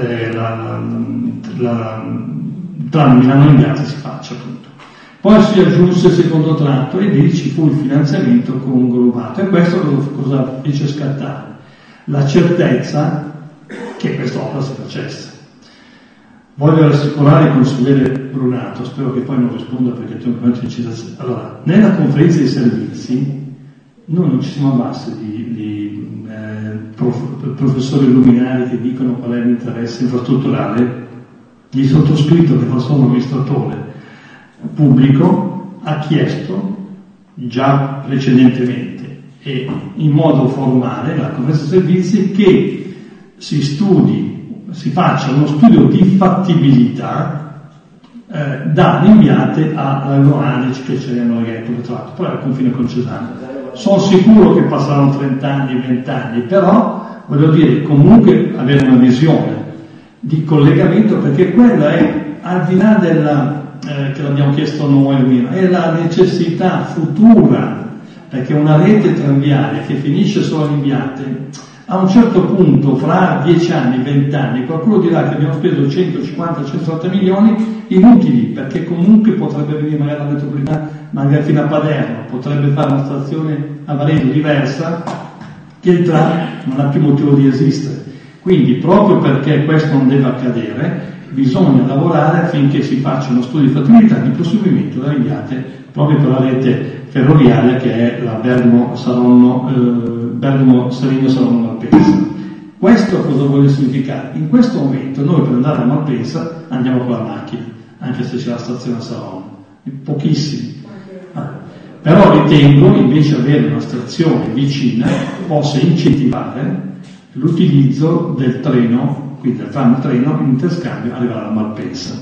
tram Milano-Impianti si faccia, appunto. Poi si aggiunse il secondo tratto e lì ci fu il finanziamento congruato, e questo cosa fece scattare? La certezza che quest'opera si facesse. Voglio rassicurare il consigliere Brunato, spero che poi non risponda perché tu un di citazione. Allora, nella conferenza dei servizi noi non ci siamo abbassi di professori luminari che dicono qual è l'interesse infrastrutturale. Il sottoscritto, che fa solo un amministratore pubblico, ha chiesto già precedentemente e in modo formale alla conferenza dei servizi che si faccia uno studio di fattibilità da Limbiate a Agroanici, che ce l'hanno eletto, tra l'altro, poi al confine con Cesano. Sono sicuro che passeranno 30 anni, 20 anni, però voglio dire, comunque avere una visione di collegamento, perché quella è, al di là della che l'abbiamo chiesto noi, è la necessità futura, perché una rete tranviaria che finisce solo a Limbiate, a un certo punto, fra 10 anni, 20 anni, qualcuno dirà che abbiamo speso 150, 180 milioni inutili, perché comunque potrebbe venire magari la metropolitana, magari fino a Paderno, potrebbe fare una stazione a Varese diversa, che il tram non ha più motivo di esistere. Quindi, proprio perché questo non deve accadere, bisogna lavorare affinché si faccia uno studio di fattibilità di proseguimento da Limbiate proprio per la rete ferroviaria, che è la Bergamo-Saligno-Malpensa. Questo cosa vuole significare? In questo momento noi per andare a Malpensa andiamo con la macchina, anche se c'è la stazione a Saronno, pochissimi. Però ritengo invece avere una stazione vicina possa incentivare l'utilizzo del treno, quindi del tram treno in interscambio, arrivare a Malpensa.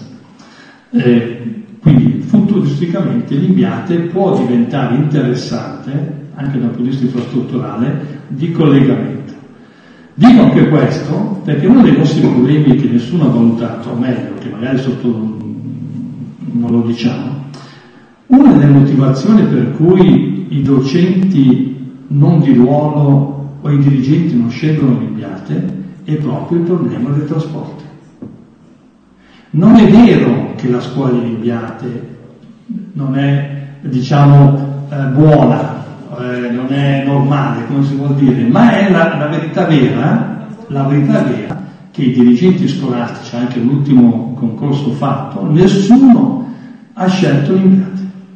Quindi futuristicamente Limbiate può diventare interessante anche dal punto di vista infrastrutturale di collegamento. Dico anche questo perché uno dei nostri problemi che nessuno ha valutato, o meglio, che magari non lo diciamo, una delle motivazioni per cui i docenti non di ruolo o i dirigenti non scelgono Limbiate è proprio il problema dei trasporti. Non è vero che la scuola di Limbiate non è, buona, non è normale, come si vuol dire, ma è la verità vera, che i dirigenti scolastici, anche l'ultimo concorso fatto, nessuno ha scelto Limbiate.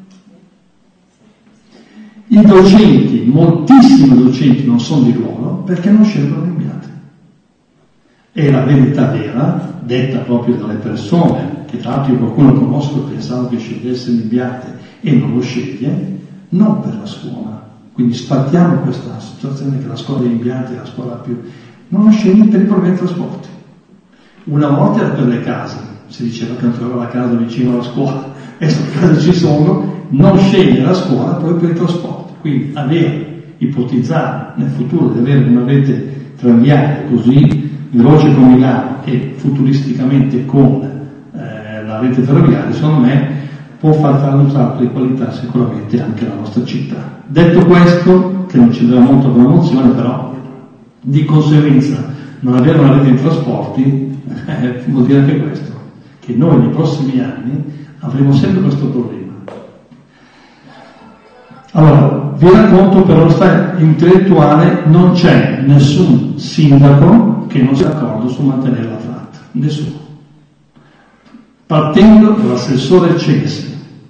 I docenti, moltissimi docenti non sono di ruolo perché non scelgono Limbiate. È la verità vera, detta proprio dalle persone, che tra l'altro io qualcuno conosco e pensavo che scegliesse Limbiate e non lo sceglie, non per la scuola. Quindi spartiamo questa situazione che la scuola di Limbiate è la scuola più... Non lo sceglie per i problemi dei trasporti. Una volta era per le case, si diceva che non trovava la casa vicino alla scuola, e se le case ci sono, non sceglie la scuola proprio per i trasporti. Quindi ipotizzare nel futuro di avere una rete tranviaria così veloce con Milano e futuristicamente con la rete ferroviaria, secondo me può far fare un salto di qualità sicuramente anche alla nostra città. Detto questo, che non ci dà molto con la mozione, però di conseguenza non avere una rete di trasporti vuol dire anche questo, che noi nei prossimi anni avremo sempre questo problema. Allora, vi racconto per onestà intellettuale, non c'è nessun sindaco che non sia d'accordo su mantenere la tratta, nessuno. Partendo dall'assessore Censi,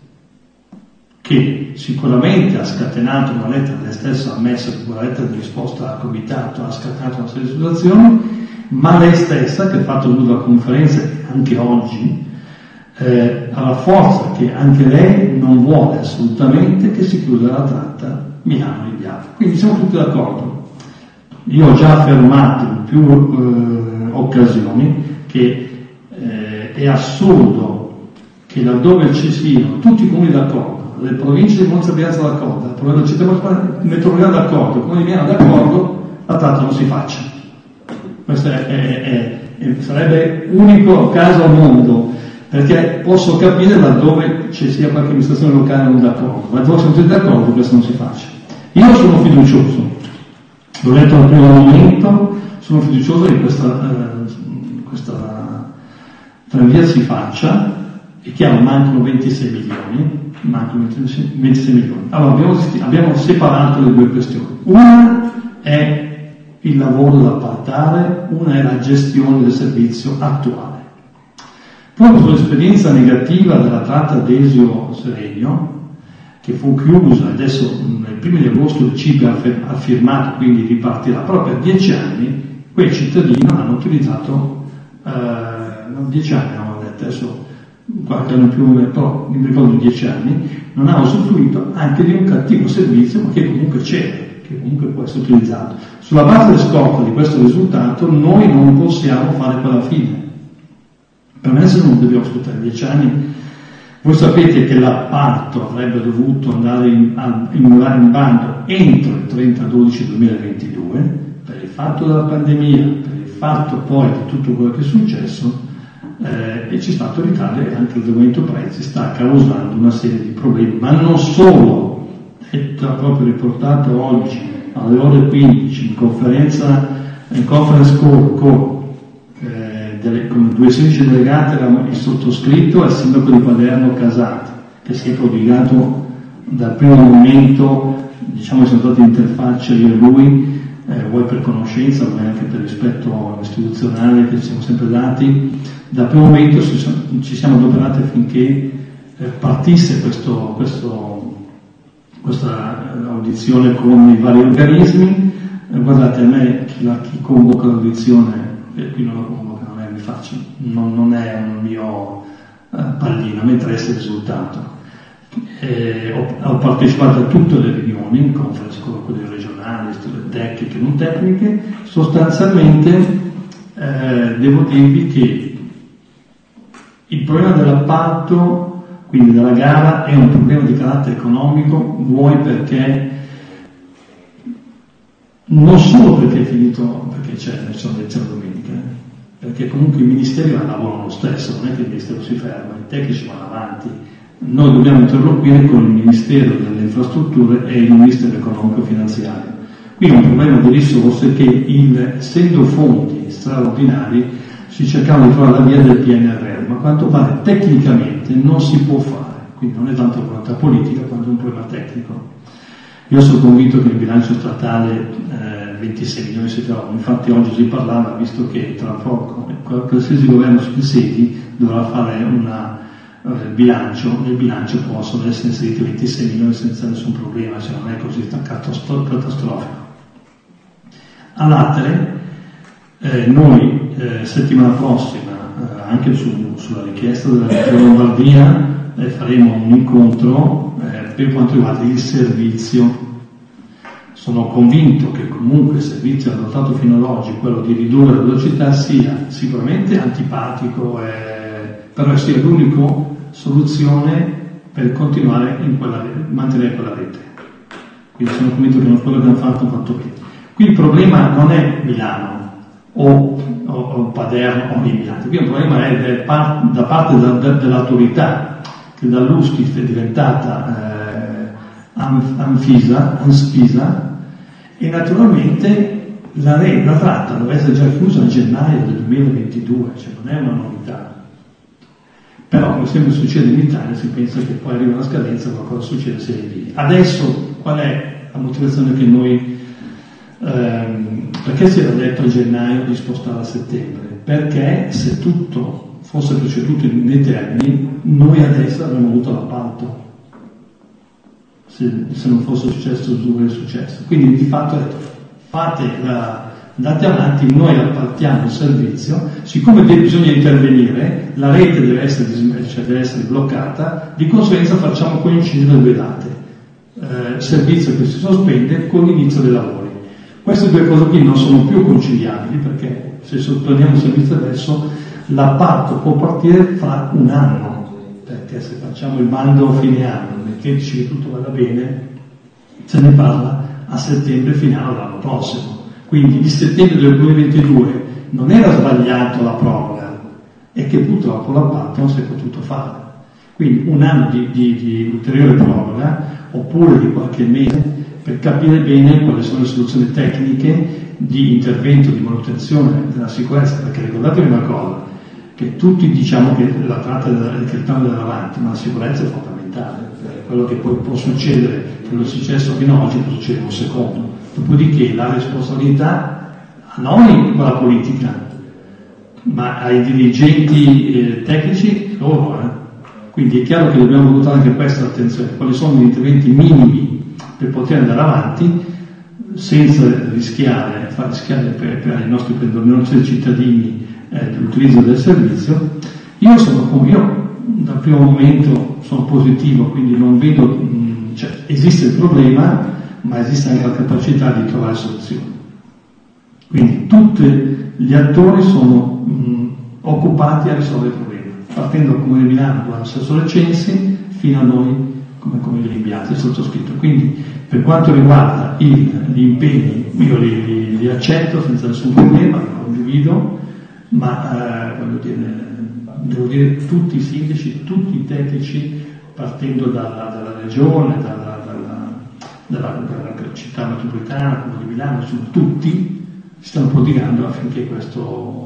che sicuramente ha scatenato una lettera, lei stessa ha ammesso che quella lettera di risposta al comitato ha scatenato una serie di situazioni, ma lei stessa, che ha fatto la conferenza anche oggi, ha la forza che anche lei non vuole assolutamente che si chiuda la tratta Milano-Libbiate. Quindi siamo tutti d'accordo. Io ho già affermato in più occasioni che è assurdo che laddove ci siano tutti i comuni d'accordo, le province di Monza e Brianza d'accordo, la provincia della città metropolitana d'accordo, il comune di Milano d'accordo, la tratta non si faccia. Questo sarebbe unico caso al mondo, perché posso capire laddove ci sia qualche amministrazione locale non d'accordo, ma dove siamo tutti d'accordo questo non si faccia. Io sono fiducioso, l'ho detto dal primo momento, sono fiducioso che questa tranvia si faccia. È chiaro, mancano 26 milioni. Allora abbiamo separato le due questioni. Una è il lavoro da appaltare, una è la gestione del servizio attuale. Poi sull'esperienza negativa della tratta Desio-Seregno, che fu chiusa, adesso nel 1 di agosto il CIPE ha firmato, quindi ripartirà, però per 10 anni quei cittadini hanno utilizzato, 10 anni hanno detto, adesso qualche anno in più, però mi ricordo 10 anni, non hanno usufruito anche di un cattivo servizio, ma che comunque c'era, che comunque può essere utilizzato. Sulla base del scorta di questo risultato noi non possiamo fare quella fine. Per me se non dobbiamo aspettare 10 anni. Voi sapete che l'appalto avrebbe dovuto andare in bando entro il 30/12/2022, per il fatto della pandemia, per il fatto poi di tutto quello che è successo, e c'è stato ritardo e anche l'aumento prezzi sta causando una serie di problemi, ma non solo, è proprio riportato oggi alle ore 15 in conference call con 2 semplici delegati, il sottoscritto e il sindaco di Palermo Casati, che si è prodigato dal primo momento, diciamo che sono stati interfacce io e lui, vuoi per conoscenza, ma anche per rispetto istituzionale che ci siamo sempre dati. Dal primo momento ci siamo adoperati affinché partisse questa audizione con i vari organismi. Guardate, a me chi convoca l'audizione, e qui non la convoca, non è mi faccio, non è un mio pallino, a me interessa il risultato. Ho partecipato a tutte le riunioni, conference con quelle regionali, tecniche, non tecniche. Sostanzialmente devo dirvi che il problema dell'appalto, quindi della gara, è un problema di carattere economico, vuoi perché non solo perché è finito, perché c'è la domenica, perché comunque i ministeri lavorano lo stesso, non è che il ministero si ferma, i tecnici vanno avanti. Noi dobbiamo interloquire con il Ministero delle Infrastrutture e il Ministero economico e finanziario. Qui è un problema di risorse che, essendo fonti straordinari, si cercava di trovare la via del PNRR, ma a quanto pare tecnicamente non si può fare, quindi non è tanto una volontà politica quanto un problema tecnico. Io sono convinto che nel bilancio statale 26 milioni si trovano, infatti oggi si parlava, visto che tra poco qualsiasi governo si insedi dovrà fare nel bilancio possono essere inseriti 26 milioni senza nessun problema, cioè non è così catastrofico. All'altere, noi settimana prossima, anche sulla richiesta della Regione Lombardia, faremo un incontro per quanto riguarda il servizio. Sono convinto che comunque il servizio adottato fino ad oggi, quello di ridurre la velocità, sia sicuramente antipatico, però sia l'unica soluzione per continuare mantenere quella rete. Quindi sono convinto che quello che hanno fatto bene. Qui il problema non è Milano o Paderno o Rimini, qui il problema è da parte dell'autorità, che dall'USCIF è diventata Anspisa, e naturalmente la tratta deve essere già chiusa a gennaio del 2022, cioè non è una novità. Però come sempre succede in Italia, si pensa che poi arriva una scadenza, qualcosa succede, si rinvia. Adesso qual è la motivazione che noi perché si era detto a gennaio di spostare a settembre? Perché se tutto fosse proceduto nei termini, noi adesso avremmo avuto l'appalto. Se non fosse successo dove è successo. Quindi di fatto fate andate avanti, noi appaltiamo il servizio, siccome bisogna intervenire, la rete deve essere bloccata, di conseguenza facciamo coincidere le due date, servizio che si sospende con l'inizio dei lavori. Queste due cose qui non sono più conciliabili, perché se sottolineamo il servizio adesso, l'appalto può partire fra un anno, perché se facciamo il bando a fine anno, metteteci che tutto vada bene, se ne parla a settembre finale dell'anno prossimo. Quindi di settembre del 2022 non era sbagliato la proroga, è che purtroppo l'appalto non si è potuto fare. Quindi un anno di ulteriore proroga, oppure di qualche mese, per capire bene quali sono le soluzioni tecniche di intervento, di manutenzione della sicurezza, perché ricordatevi una cosa, che tutti diciamo che la tratta che il cambio è davanti, ma la sicurezza è fondamentale, quello che poi può succedere, che non è successo fino ad oggi, può succedere un secondo. Dopodiché la responsabilità a noi con la politica, ma ai dirigenti tecnici loro. Quindi è chiaro che dobbiamo valutare anche questa attenzione, quali sono gli interventi minimi per poter andare avanti senza far rischiare per i nostri cittadini l'utilizzo del servizio. Io dal primo momento sono positivo, quindi non vedo, esiste il problema, ma esiste anche la capacità di trovare soluzioni. Quindi tutti gli attori sono occupati a risolvere il problema, partendo dal Comune di Milano, dall'assessore Censi, fino a noi come gli inviati, il sottoscritto. Quindi per quanto riguarda gli impegni, io li accetto senza nessun problema, li condivido, ma devo dire tutti i sindaci, tutti i tecnici, partendo dalla regione, dalla città metropolitana, come di Milano, tutti si stanno prodigando affinché questa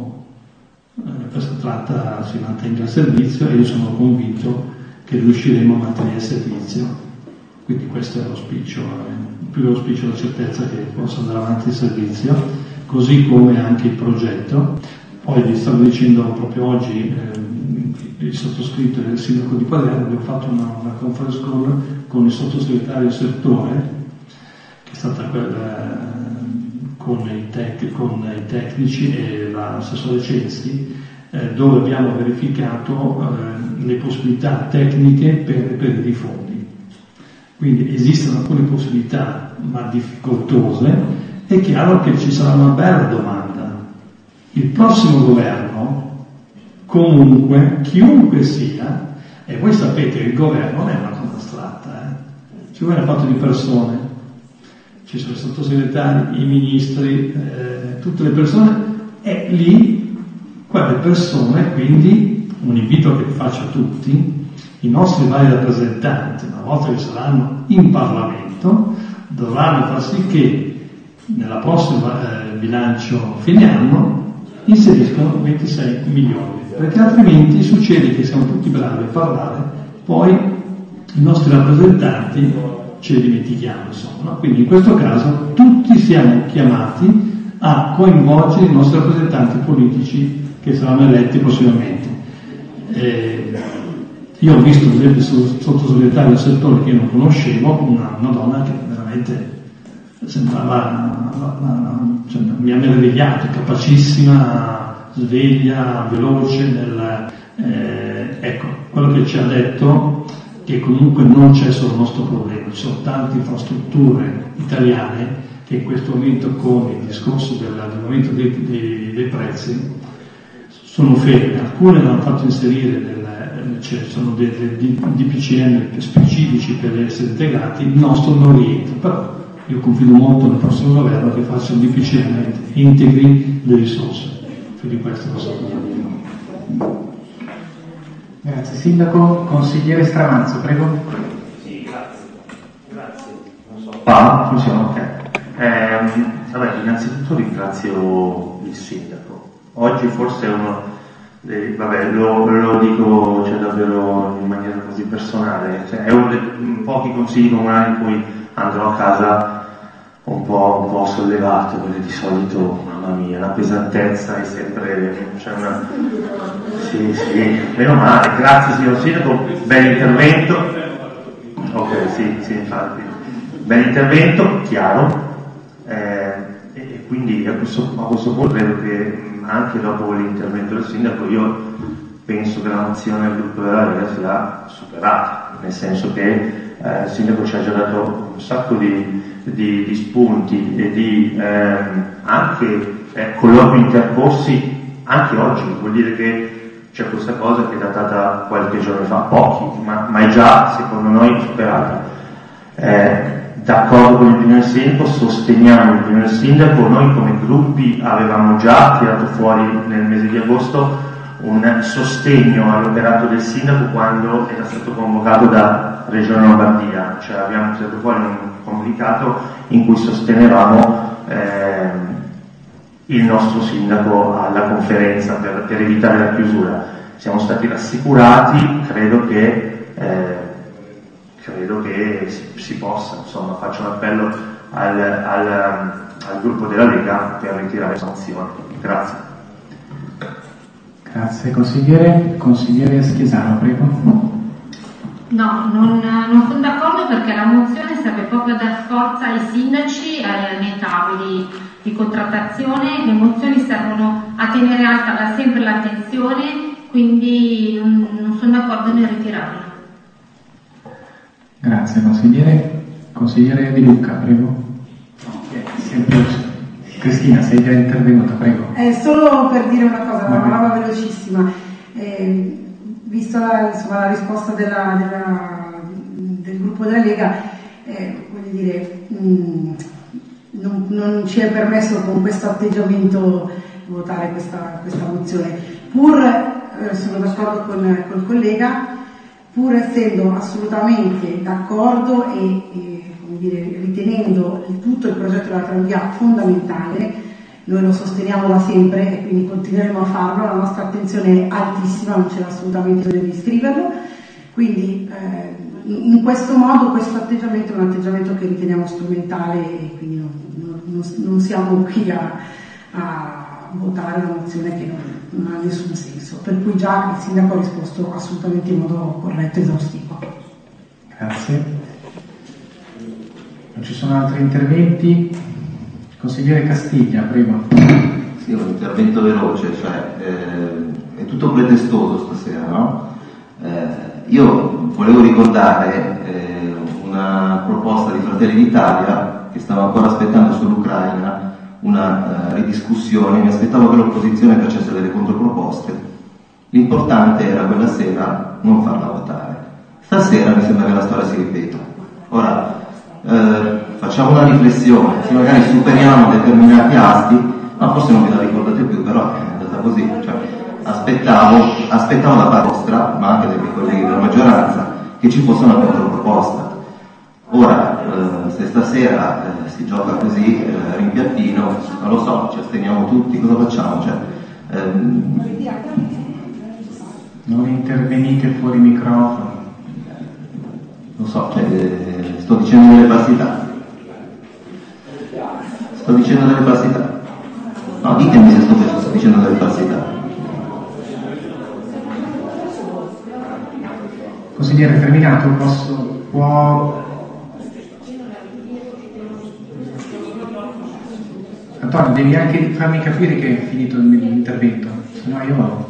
tratta si mantenga al servizio, e io sono convinto che riusciremo a mantenere il servizio. Quindi questo è l'auspicio, più l'auspicio la certezza che possa andare avanti il servizio, così come anche il progetto. Poi vi stavo dicendo proprio oggi, il sottoscritto e il sindaco di Palermo, abbiamo fatto una conference call con il sottosegretario del settore, che è stata con i tecnici e l'assessore Censi, dove abbiamo verificato le possibilità tecniche per i fondi. Quindi esistono alcune possibilità, ma difficoltose. È chiaro che ci sarà una bella domanda. Il prossimo governo, comunque, chiunque sia, e voi sapete che il governo non è una cosa astratta, ci vuole fatto di persone, ci sono i sottosegretari, i ministri, tutte le persone, e lì quelle persone, quindi un invito che faccio a tutti, i nostri vari rappresentanti, una volta che saranno in Parlamento, dovranno far sì che nella prossima bilancio fine anno inseriscono 26 milioni, perché altrimenti succede che siamo tutti bravi a parlare, poi i nostri rappresentanti ce li dimentichiamo, insomma, no? Quindi in questo caso tutti siamo chiamati a coinvolgere i nostri rappresentanti politici che saranno eletti prossimamente. Io ho visto, ad esempio, il sottosegretario del settore che io non conoscevo, una donna che veramente sembrava, mi ha meravigliato, capacissima, sveglia, veloce, ecco, quello che ci ha detto, che comunque non c'è solo il nostro problema, ci sono tante infrastrutture italiane che in questo momento, con il discorso dell'aumento dei prezzi, sono ferme. Alcune l'hanno fatto inserire, sono dei DPCM specifici per essere integrati, il nostro non rientra, però io confido molto nel prossimo governo che faccia un DPCM e integri le risorse. Più di questo lo so. Grazie. Sindaco, consigliere Stramanzo, prego. Sì, grazie. Non so. Funziona, ok. Innanzitutto ringrazio il sindaco. Oggi forse è uno lo dico davvero in maniera così personale, è uno dei pochi consigli comunali in cui andrò a casa un po' sollevato, perché di solito, mamma mia, la pesantezza è sempre, sì, meno male, grazie signor sindaco, bel intervento, ok, sì, infatti, bel intervento, chiaro, quindi a questo punto credo che anche dopo l'intervento del sindaco io penso che la mozione del gruppo della Lega sia superata, nel senso che il sindaco ci ha già dato un sacco di spunti e di anche colloqui intercorsi anche oggi. Vuol dire che c'è questa cosa che è datata qualche giorno fa, pochi, ma è già secondo noi superata. D'accordo con l'opinione del sindaco, sosteniamo l'opinione del sindaco. Noi come gruppi avevamo già tirato fuori nel mese di agosto un sostegno all'operato del sindaco quando era stato convocato da Regione Lombardia, cioè abbiamo tirato fuori un comunicato in cui sostenevamo il nostro sindaco alla conferenza per evitare la chiusura. Siamo stati rassicurati, credo che si possa, insomma, faccio un appello al gruppo della Lega per ritirare la sanzione. Grazie. Grazie. Consigliere Schiesano, prego. No, non sono d'accordo, perché la mozione serve proprio a dar forza ai sindaci nei tavoli di contrattazione. Le mozioni servono a tenere alta sempre l'attenzione, quindi non sono d'accordo nel ritirarla. Grazie consigliere. Consigliere Di Lucca, prego. Cristina, sei già intervenuta, prego. Solo per dire una cosa, una parola velocissima. Vista la risposta del gruppo della Lega, voglio dire, non ci è permesso con questo atteggiamento votare questa mozione. Pur sono d'accordo col collega, pur essendo assolutamente d'accordo e come dire, ritenendo tutto il progetto della tranvia fondamentale, noi lo sosteniamo da sempre e quindi continueremo a farlo, la nostra attenzione è altissima, non c'è assolutamente bisogno di scriverlo, quindi in questo modo questo atteggiamento è un atteggiamento che riteniamo strumentale e quindi non siamo qui a votare una mozione che non ha nessun senso, per cui già il sindaco ha risposto assolutamente in modo corretto e esaustivo. Grazie. Non ci sono altri interventi? Consigliere Castiglia, prego. Sì, un intervento veloce, è tutto pretestoso stasera, no? Io volevo ricordare una proposta di Fratelli d'Italia che stavo ancora aspettando sull'Ucraina, una ridiscussione, mi aspettavo che l'opposizione facesse delle controproposte. L'importante era quella sera non farla votare. Stasera mi sembra che la storia si ripeta. Ora, facciamo una riflessione, se magari superiamo determinati asti, ma forse non ve la ricordate più, però è andata così, cioè, aspettavo da parte vostra, ma anche dei miei colleghi della maggioranza, che ci fosse una controproposta. Ora, se stasera si gioca così, rimpiattino, non lo so, ci asteniamo tutti, cosa facciamo? Non intervenite fuori microfono. Lo so, sto dicendo delle falsità. No, ditemi se sto dicendo delle falsità. Consigliere, terminato, può... Antonio, devi anche farmi capire che è finito il mio intervento, se no io...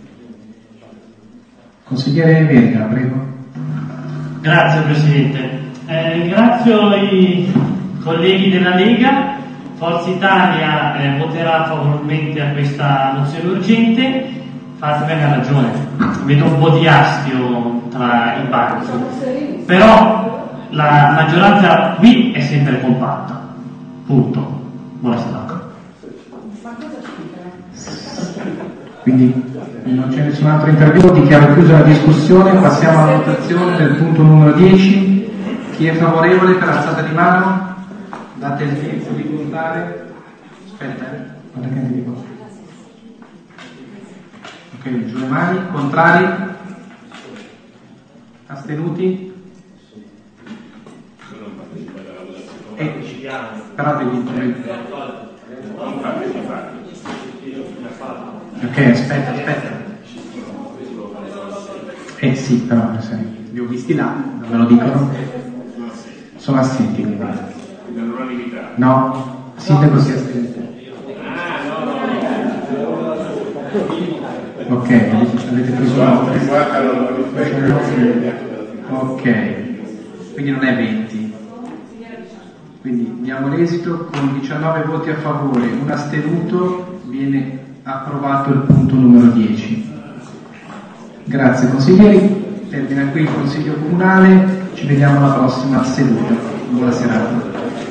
Consigliere Verga, prego. Grazie Presidente. Ringrazio i colleghi della Lega. Forza Italia voterà favorevolmente a questa mozione urgente. Fatemi ha ragione, vedo un po' di astio tra i banchi, però la maggioranza qui è sempre compatta. Punto. Buonasera. Quindi non c'è nessun altro intervento, dichiaro chiusa la discussione, passiamo alla votazione del punto numero 10. Chi è favorevole per alzata di mano? Date il tempo di contare. Aspetta, guarda che ne dico. Ok, giù le mani, contrari? Astenuti? Però devi intervenire. Ok, aspetta. Sì, però li ho visti là, non me lo dicono. Sono assenti, quindi. No, sindaco si è assente. Ok, avete preso nota? Ok, quindi non è 20. Quindi diamo l'esito: con 19 voti a favore, un astenuto, viene approvato il punto numero 10. Grazie consiglieri, termina qui il Consiglio Comunale, ci vediamo alla prossima seduta. Buona serata.